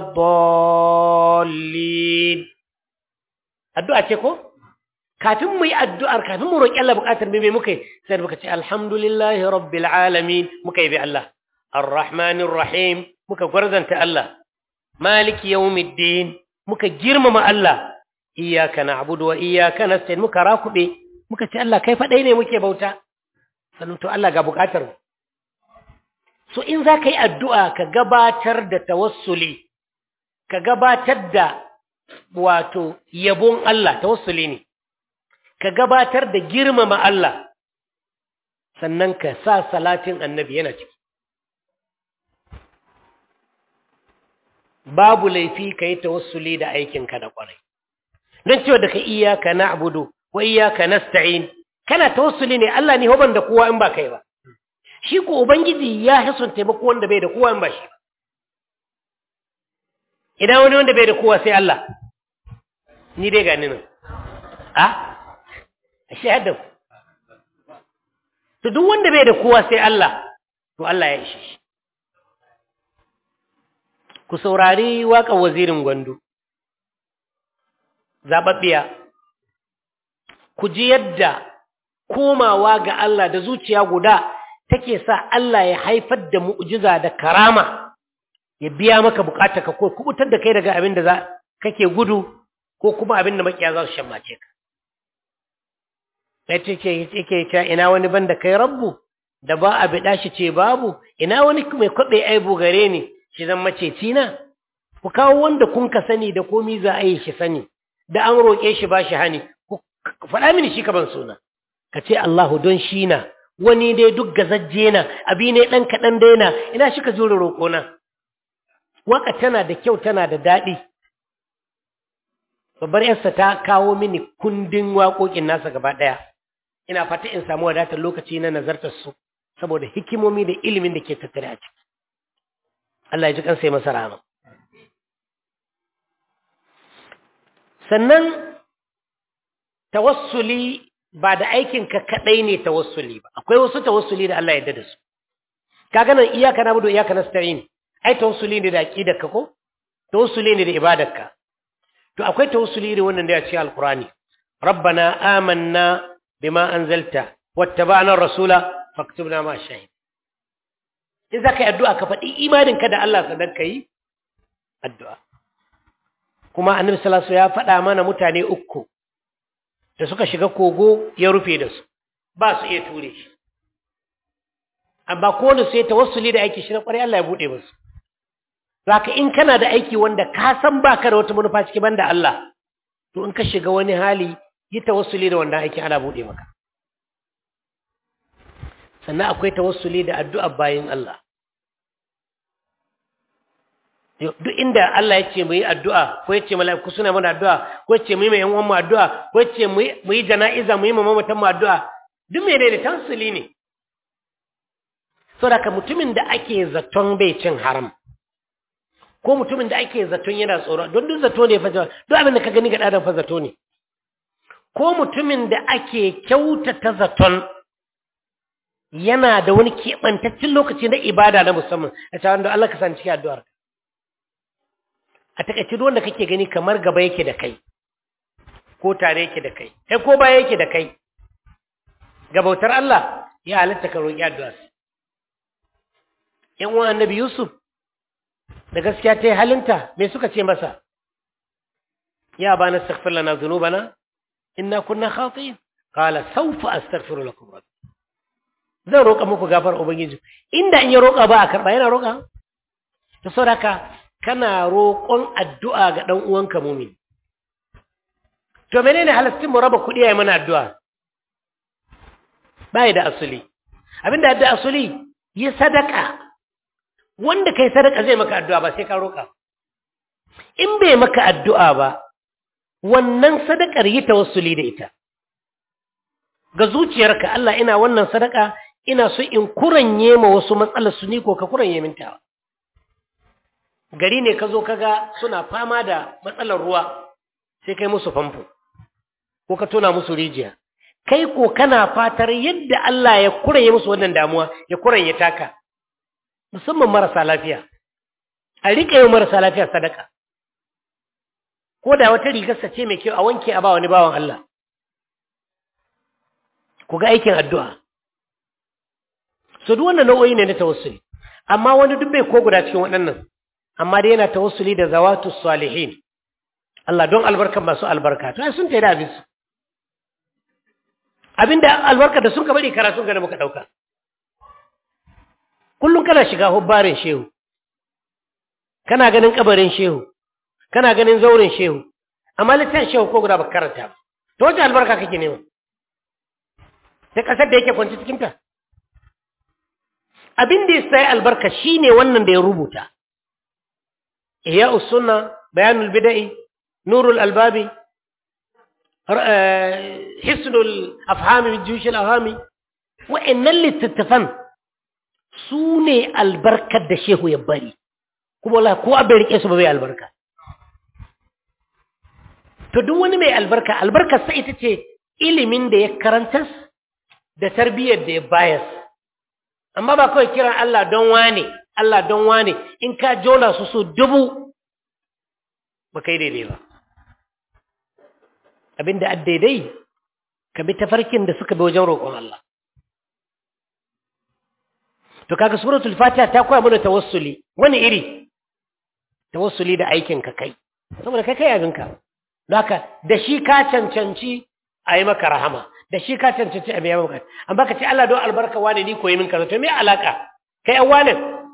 الضالين الدعاء تكو kafin mu yi addu'ar kafin mu roki Allah bukatar me muka yi sai muka ce alhamdulillahi rabbil alamin muka yi bi Allah arrahmanir rahim muka gwarzanta Allah maliki yawmiddin muka girmama Allah iyyaka na'budu wa iyyaka nasta'in muka rakube muka ce Allah kai fa dai ne muke bauta sannan to Allah ga bukatar mu so in za ka yi addu'a ka gabatar da tawassuli ka gabatar da wato yabon Allah tawassuli ne ka gabatar da girmama Allah sannan ka sa salatin annabi yana ciki babu laifi ka yi tawassuli da aikinka da kwarai don cewa da ka iyaka na'budu wa iyaka nasta'in kana tawassuli ne Allah ne hoban da kowa in ba kai ba shi ko ubangiji ya hasun taimako wanda bai da kowa in ba shi idan wani wanda bai da kowa sai Allah ni dai gani nan a shahada to duk wanda bai da kowa sai Allah to Allah ya ishe shi ku saurari waƙar wazirin Gwandu zababbiya ku ji yadda komawa ga Allah da zuciya guda take sa Allah ya haifar da mu'jiza da karama ya biya maka bukatarka ko kubutar da kai daga abin da za kake gudu ko kuma abin da makiya za su shammace ka sai ce yake ta ina wani banda kai rabbu da ba a bida shi ce babu ina wani mai kwabe aibu gare ni shi zan maceci na ku kawo wanda kun ka sani da komai za a yi shi sani da an roƙe shi ba shi hani faɗa mini shi ka ban suna ka ce Allahu don shi na wani dai duk gazajje na abi ne ɗan kaɗan daina ina shi ka jure roƙona waka tana da kyau tana da daɗi babbar yarsa ta kawo mini kundin waƙoƙin nasa gaba ɗaya ina fata in samu wadatar lokaci na nazartar su saboda hikimomi da ilimin da ke tattare a ciki Allah ya ji kansa ya masa rahama sannan tawassuli ba da aikinka kaɗai ne tawassuli ba akwai wasu tawassuli da Allah ya yarda da su kaga nan iyaka na'budu iyaka nasta'in ai tawassuli ne da aqidarka ko tawassuli ne da ibadarka to akwai tawassuli ne wannan da ya ce alqurani rabbana amanna bima anzalta wattaba'na ar-rasula faktubna ma shahid in zaka yi addu'a ka faɗi imaninka da Allah sadan kai addu'a kuma annabi sallallahu alaihi wasallam ya faɗa mana mutane uku da suka shiga kogo ya rufe da su ba su iya ture shi amma ko da sai tawassuli da aiki shi na ƙwarai Allah ya bude musu zaka in kana da aiki wanda ka san baka da wata manufa cikin banda Allah to in ka shiga wani hali yi tawassuli da wannan aikin ana bude maka sannan akwai tawassuli da addu'a bayin Allah duk inda Allah ya ce mu yi addu'a ko ya ce mala'iku suna mana addu'a ko ya ce mu yi mai yan uwan addu'a ko ya ce mu yi jana'iza mu yi mamatan mu addu'a duk menene tawassuli ne saboda mutumin da ake zaton bai cin haram ko mutumin da ake zaton yana tsoro don duk zato ne fa duk abin da ka gani ga dan fa zato ne ko mutumin da ake kyautata zaton yana da wani keɓantaccen lokaci na ibada na musamman a cewa da Allah ka san cikin addu'ar a takaice duk wanda kake gani kamar gaba yake da kai ko tare yake da kai kai ko baya yake da kai gabautar Allah ya halatta ka roƙi addu'a yan uwan annabi Yusuf da gaskiya ta yi halinta me suka ce masa ya bana astaghfir lana dhunubana inna kunna khati'in qala sawfa astaghfiru lakum rabbi zan roƙa muku gafar ubangiji inda in ya roƙa ba a karɓa yana roƙa to saboda kana roƙon addu'a ga dan uwanka mu'min to menene halastin mu raba kuɗi yayin mana addu'a bai da asali abinda da asali yi sadaka wanda kai sadaka zai maka addu'a ba sai ka roƙa in bai maka addu'a ba wannan sadakar yi tawassuli da ita ga zuciyarka Allah ina wannan sadaka ina so in kuranye ma wasu matsalar su ni ko ka kuranye min tawa gari ne ka zo kaga suna fama da matsalar ruwa sai kai musu famfo ko ka tona musu rijiya kai ko kana fatar yadda Allah ya kuranye musu wannan damuwa ya kuranye taka musamman marasa lafiya a rika yi marasa lafiya sadaka ko da wata rigarsa ce mai kyau a wanke a ba wani bawan Allah ku ga aikin addu'a so duk wannan nau'o'i ne na tawassuli amma wani duk bai ko guda cikin waɗannan amma dai yana tawassuli da zawatu salihin Allah don albarkan masu albarka to ai sun tayi da abin su abinda albarka da sun ka bari karatun ga da muka dauka kullun kana shiga hubbarin shehu kana ganin kabarin shehu kana ganin zaurin shehu amma litan shehu ko guda baka karanta ba to wace albarka kake nema sai kasar da yake kwanci cikin ta abin da sai albarka shine wannan da ya rubuta ihya usunna bayanul bid'i nurul albabi hisnul afhami min juyush al-ahami wa innal littattafan sune albarkar da shehu ya bari kuma wallahi ko abin rike su ba bai albarka to duk wani mai albarka albarkar sa ita ce ilimin da ya karanta da tarbiyyar da ya bayar amma ba kawai kiran Allah don wane Allah don wane in ka jona su su dubu ba kai daidai ba abinda addaidai ka bi tafarkin da suka bi wajen roƙon Allah to kaga suratul fatiha ta koya mana tawassuli wani iri tawassuli da aikin ka kai saboda kai kai abinka haka da shi ka cancanci a yi maka rahama da shi ka cancanci a biya maka amma ka ce Allah don albarka wane ni koyi min kaza to me alaka kai an wane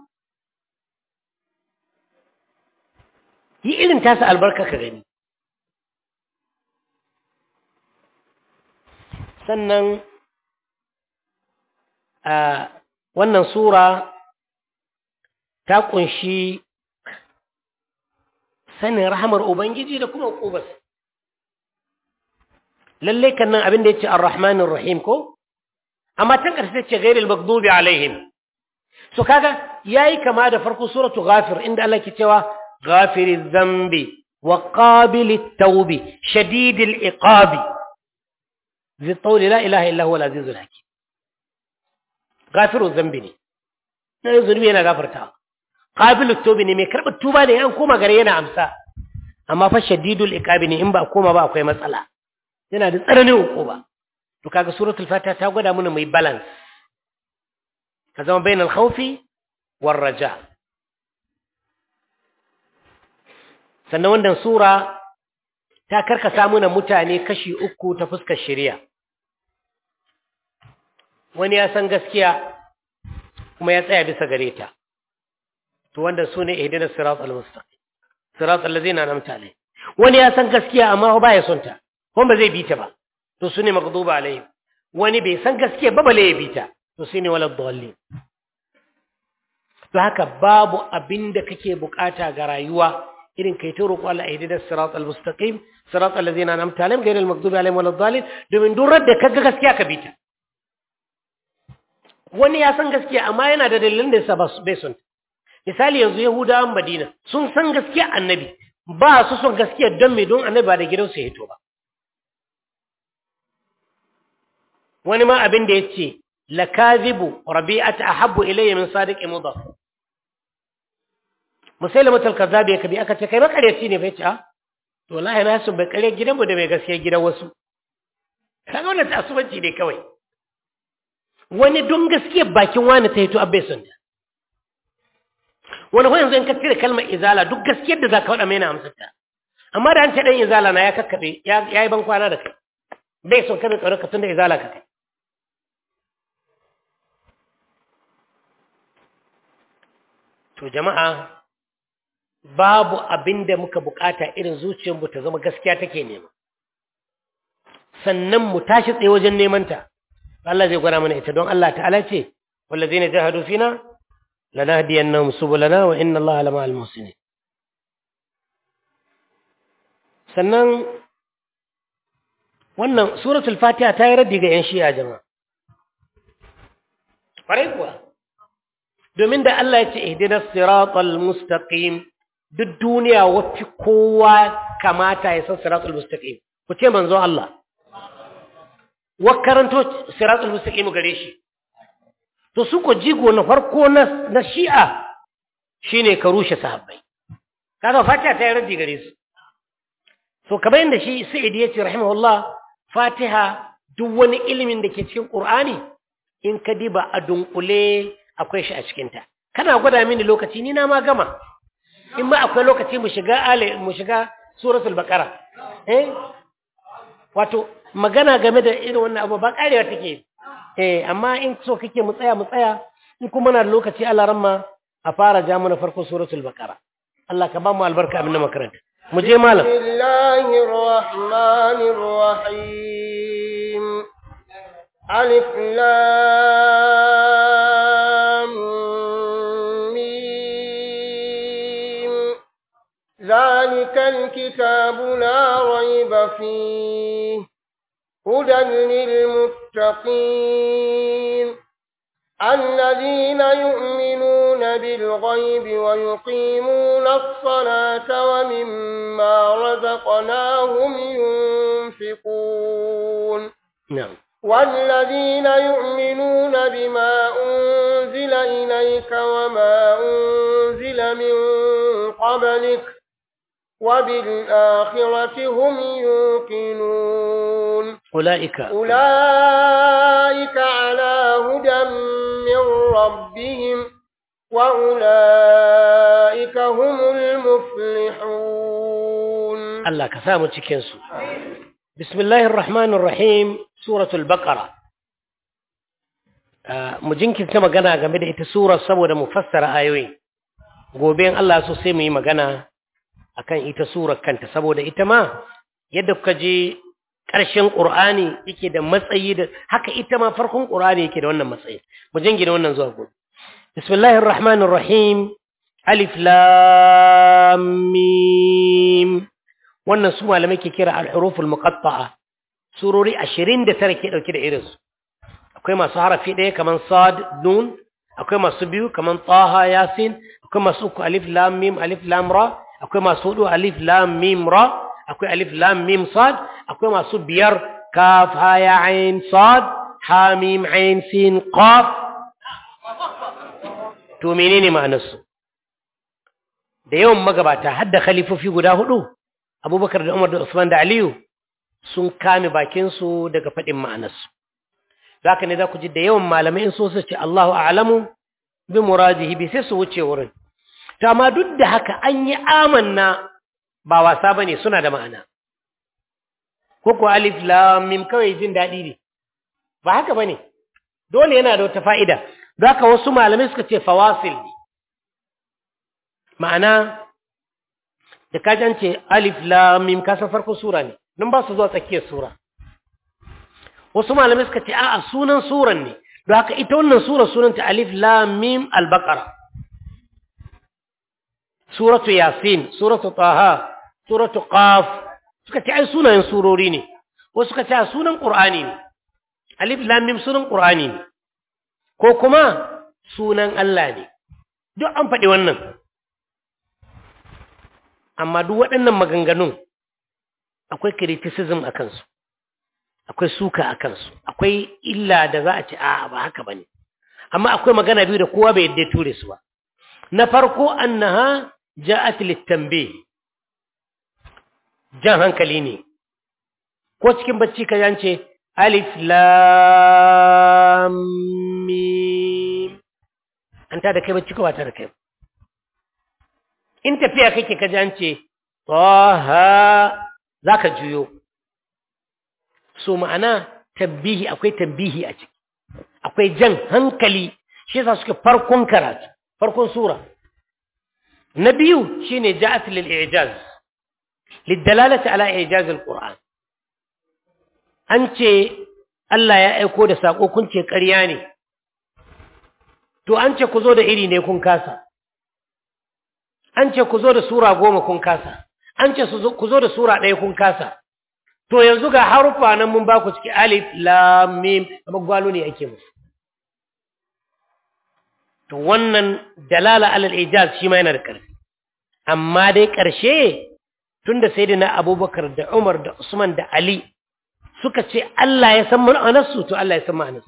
yi irin tasa albarka ka gani sannan a wannan sura ta kunshi sanin rahamar ubangiji da kuma uqubarsa lalle kan nan abin da yace ar-rahmanir rahim ko amma ta karshe ce ghairil maghdubi alaihim so kaga yayi kama da farko suratu ghafir inda Allah ke cewa ghafiriz zambi wa qabilit tawbi shadidil iqabi ذي الطول لا إله إلا هو العزيز الحكيم غافر الذنب ne na zulmi yana gafarta qabilut tawbi ne mai karbar tuba ne an koma gare yana amsa amma fa shadidul iqabi ne in ba koma ba akwai matsala yana da tsananin hukuma to kaga suratul fatiha ta gwada mana mai balance ka zama bainal khawfi war raja sannan wannan sura ta karkasa mana mutane kashi uku ta fuskar shari'a wani ya san gaskiya kuma ya tsaya bisa gare ta to wanda sune ihdinas siratal mustaqim siratal ladzina an'amta alaihim wani ya san gaskiya amma ba ya son ta kuma ba zai bi ta ba to sune maghduba alaihim wani bai san gaskiya ba bale ya bi ta to sune walad dallin to haka babu abinda kake bukata ga rayuwa irin kai ta roƙo Allah ihdinas siratal mustaqim siratal ladzina an'amta alaihim ghayril maghdubi alaihim waladdallin domin durar da kaga gaskiya ka bita wani ya san gaskiya amma yana da dalilin da yasa ba su bai son misali yanzu yahudawan Madina sun san gaskiya annabi ba su son gaskiya don me don annabi ba da gidansu ya hito ba wani ma abin da yace lakazibu rabi'at ahabbu ilayya min sadiqi mudaf musailamatul kazzab ya kabi aka ce kai makareci ne bai ce a to wallahi na sun bai kare gidan mu da mai gaskiya gidan wasu kaga wannan tasubanci ne kawai wani don gaskiya bakin wani ta hito abbai sun wani ko yanzu in ka cire kalmar izala duk gaskiyar da zaka faɗa mai na amsarta amma da an ce dan izala na ya kakkabe ya yi ban kwana da kai bai son kabe tsaro ka tunda izala ka kai to jama'a babu abin da muka bukata irin zuciyarmu ta zama gaskiya take nema sannan mu tashi tsaye wajen neman ta Allah zai gwada mana ita don Allah ta'ala ce wallazina jahadu fina lanahdiyannahum subulana wa inna Allaha lama'al muhsinin sannan wannan suratul fatiha ta yi raddi ga yan shi'a jama'a farai kuwa domin da Allah ya ce ihdinas siratal mustaqim duk duniya wacce kowa kamata ya san siratul mustaqim ku ce manzo Allah wa karanto siratul mustaqim gare shi to su ko jigo na farko na na shi'a shine ka rushe sahabbai kaga fatiha ta yi raddi gare su so kamar yadda shi sa'id yace rahimahullah fatiha duk wani ilimin da ke cikin qur'ani in ka diba a dunkule akwai shi a cikin ta kana gwada mini lokaci ni na ma gama in ma akwai lokaci mu shiga ale mu shiga suratul baqara eh wato magana game da irin wannan abu ba karewa take eh amma in so kake mu tsaya mu tsaya in kuma na da lokaci Allah ramma a fara ja mana farko suratul baqara Allah ka ba mu albarka abin makaranta mu je malam bismillahir rahmanir rahim alif lam mim zalikal kitabu la rayba fihi هدى للمتقين الذين يؤمنون بالغيب ويقيمون الصلاة ومما رزقناهم ينفقون نعم والذين يؤمنون بما أنزل إليك وما أنزل من قبلك وبالآخرة هم يوقنون أولئك أولئك على هدى من ربهم وأولئك هم المفلحون الله كسامو تشكنسو بسم الله الرحمن الرحيم سورة البقرة مجنكي كما قنا game da ita sura saboda mu fassara ayoyi gobe in Allah so sai mu yi magana akan ita surar kanta saboda ita ma yadda kuka je ƙarshen Qur'ani yake da matsayi da haka ita ma farkon Qur'ani yake da wannan matsayi mu jingina wannan zuwa gobe bismillahir rahmanir rahim alif lam mim wannan su malamai ke kira al-huruf al-muqatta'a surori ashirin da tara ke dauke da irin su akwai masu harafi ɗaya kaman sad nun akwai masu biyu kaman taha yasin akwai masu uku alif lam mim alif lam ra akwai masu hudu alif lam mim ra akwai alif lam mim sad akwai masu biyar kaf ha ya ain sad ha mim ain sin qaf to menene ma'anar su da yawan magabata hadda khalifofi guda hudu Abubakar da Umar da Usman da Aliyu sun kame bakin su daga fadin ma'anar su zaka ne za ku ji da yawan malamai in so su ce Allahu a'lamu bi muradihi bi sai su wuce wurin to amma duk da haka an yi amanna ba wasa bane suna da ma'ana ko ko alif lam mim kawai jin dadi ne ba haka bane dole yana da wata fa'ida don haka wasu malamai suka ce fawasil ne ma'ana da kajan ce alif lam mim ka san farkon sura ne nan ba su zuwa tsakiyar sura wasu malamai suka ce a'a sunan suran ne don haka ita wannan sura sunanta alif lam mim al-baqara suratu yasin suratu taha suratu qaf suka ce ai sunayen surori ne wasu suka ce sunan qur'ani ne alif lam mim sunan qur'ani ne ko kuma sunan Allah ne duk an faɗi wannan amma duk waɗannan maganganun akwai criticism akan su akwai suka akan su akwai illa da za a ce a ba haka bane amma akwai magana biyu da kowa bai yadda ture su ba na farko annaha ja'at litanbih jan hankali ne ko cikin bacci ka yance alif lam mim anta da kai bacci ko ba ta da kai in tafiya kake ka yance taha zaka juyo so ma'ana tabbihi akwai tabbihi a ciki akwai jan hankali shi yasa suke farkon karatu farkon sura na biyu shine ja'at lil i'jaz lidalalati ala i'jaz alquran an ce Allah ya aiko da sako kun ce ƙarya ne to an ce ku zo da iri ne kun kasa an ce ku zo da sura goma kun kasa an ce ku zo da sura ɗaya kun kasa to yanzu ga harufa nan mun ba ku ciki alif lam mim amma gwalo ne ake musu to wannan dalala alal ijaz shi ma yana da ƙarfi amma dai ƙarshe tunda sayyidina Abubakar da Umar da Usman da Ali suka ce Allah ya san ma'anarsu to Allah ya san ma'anarsu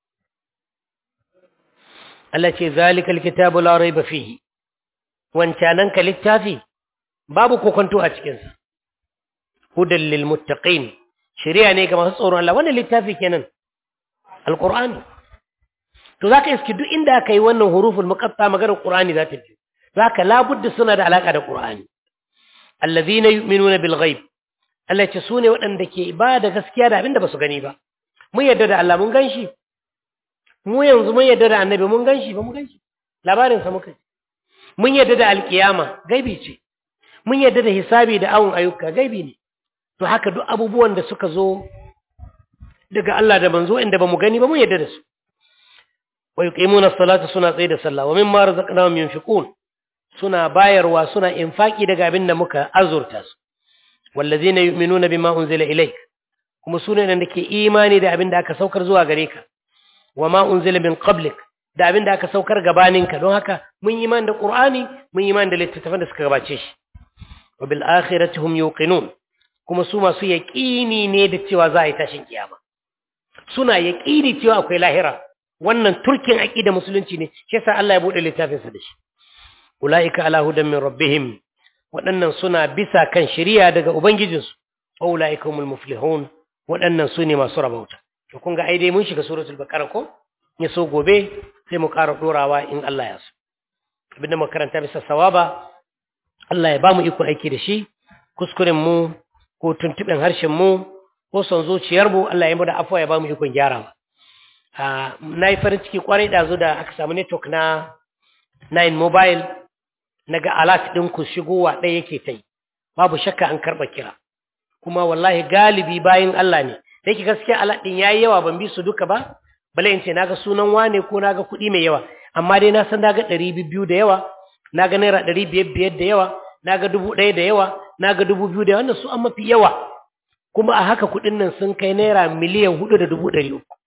Allah ce zalikal kitabu la raiba fihi wancanan ka littafi babu kokonto a cikin sa hudan lil muttaqin shari'a ne ga masu tsoron Allah wannan littafi kenan alqur'ani to zaka iski duk inda aka yi wannan huruful muqatta maganar qur'ani za ta ji zaka labudda suna da alaka da qur'ani alladhina yu'minuna bil ghaib Allah ce sune waɗanda ke ba da gaskiya da abinda basu gani ba mun yarda da Allah mun ganshi mu yanzu mun yarda da annabi mun ganshi ba mun ganshi labarin sa muka mun yarda da alkiyama gaibi ce mun yarda da hisabi da awun ayyuka gaibi ne to haka duk abubuwan da suka zo daga Allah da manzo inda bamu gani ba mun yarda da su wa yuqimuna as-salata suna tsaye da sallah wa mimma razaqnahum yunfiqun suna bayarwa suna infaki daga abin da muka azurta su wallazina yu'minuna bima unzila ilayk kuma sune da ke imani da abin da aka saukar zuwa gare ka wama unzila min qablik da abin da aka saukar gabaninka don haka mun yi imani da qur'ani mun yi imani da littattafan da suka gabace shi wa bil akhirati hum yuqinun kuma su masu yaqini ne da cewa za a yi tashin kiyama suna yaqini cewa akwai lahira wannan turkin aqida musulunci ne shi yasa Allah ya bude littafin sa da shi ulaika ala hudan min rabbihim waɗannan suna bisa kan shari'a daga ubangijinsu ulaika humul muflihun waɗannan su ne masu rabauta to kun ga ai dai mun shiga suratul baqara ko ya so gobe sai mu ƙara dorawa in Allah ya so abinda makaranta bisa sawaba Allah ya ba mu iko aiki da shi kuskuren mu ko tuntuɓen harshen mu ko son zuciyar mu Allah ya mu da afwa ya ba mu ikon gyarawa na yi farin ciki kwarai ɗazu da aka samu network na nine mobile na ga alat ɗin ku shigowa ɗaya yake ta yi babu shakka an karɓa kira kuma wallahi galibi bayan Allah ne da yake gaskiya alat ɗin ya yi yawa ban bi su duka ba bale in ce na ga sunan wane ko na ga kuɗi mai yawa amma dai na san na ga ɗari biyu da yawa na ga naira ɗari biyar biyar da yawa na ga dubu ɗaya da yawa na ga dubu biyu da yawa wannan su an mafi yawa kuma a haka kuɗin nan sun kai naira miliyan hudu da dubu ɗari uku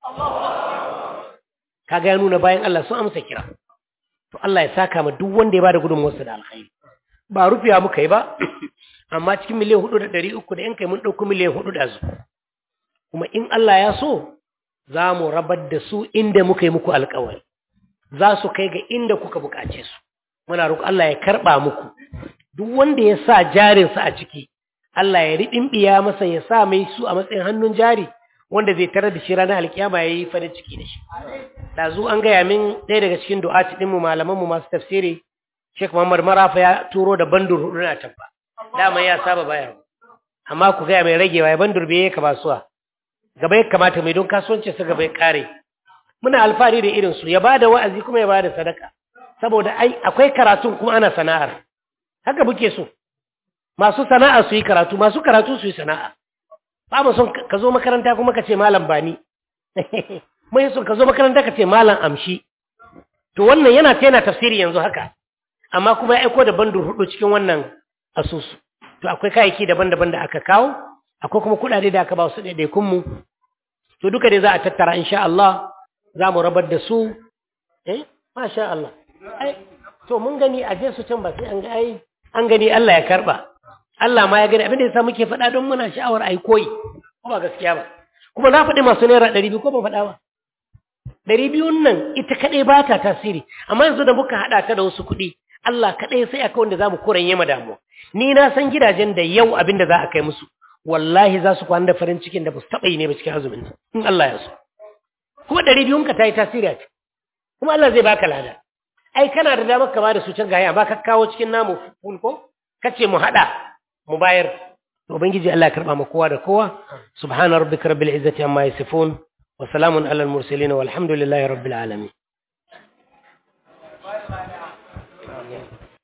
kaga ya nuna bayan Allah sun amsa kira to Allah ya saka ma duk wanda ya bada gudunmuwarsa da alkhairi ba rufiya muka yi ba amma cikin miliyan hudu da ɗari uku da yan kai mun ɗauki miliyan hudu da zu kuma in Allah ya so za mu rabar da su inda muka yi muku alkawari za su kai ga inda kuka bukace su muna roƙo Allah ya karɓa muku duk wanda ya sa jarinsa a ciki Allah ya riɓimɓiya masa ya sa mai su a matsayin hannun jari wanda zai tarar da shi ranar alkiyama ya yi farin ciki da shi ɗazu an gaya min ɗaya daga cikin du'ati ɗinmu malamanmu masu tafsiri Sheikh Muhammad Marafa ya turo da bandur hudu na tabba dama ya saba bayar amma ku gaya mai ragewa ya bandur bai ka basuwa gaba ya kamata mai don kasuwanci su gaba ya kare muna alfahari da irin su ya bada wa'azi kuma ya bada sadaka saboda ai akwai karatun kuma ana sana'ar haka muke so masu sana'a su yi karatu masu karatu su yi sana'a ba mu son ka zo makaranta kuma ka ce malam bani mai son ka zo makaranta ka ce malam amshi to wannan yana ta yana tafsiri yanzu haka amma kuma ya aiko da bandur hudu cikin wannan asusu to akwai kayayyaki daban-daban da aka kawo akwai kuma kuɗaɗe da aka ba su ɗaiɗaikun mu to duka dai za a tattara insha Allah za mu rabar da su eh masha Allah ai to mun gani a je su can ba sai an ga ai an gani Allah ya karba Allah ma ya gani abin da yasa muke faɗa don muna sha'awar ai koyi ko ba gaskiya ba kuma na faɗi masu naira ɗari biyu ko ba faɗa ba ɗari biyun nan ita kaɗai ba ta tasiri amma yanzu da muka haɗa ta da wasu kuɗi Allah kaɗai sai aka wanda za mu koren yama damuwa ni na san gidajen da yau abin da za a kai musu wallahi za su kwana da farin cikin da ba su taɓa yi ne ba cikin azumin nan in Allah ya so kuma ɗari biyun ka ta yi tasiri a ciki kuma Allah zai baka lada ai kana da damar ka ba da su can gaya ba ka kawo cikin namu ful ko kace mu haɗa mu bayar to ubangiji Allah ya karɓa mu kowa da kowa subhana rabbika rabbil izzati amma yasifun wa salamun alal mursalin walhamdulillahi rabbil alamin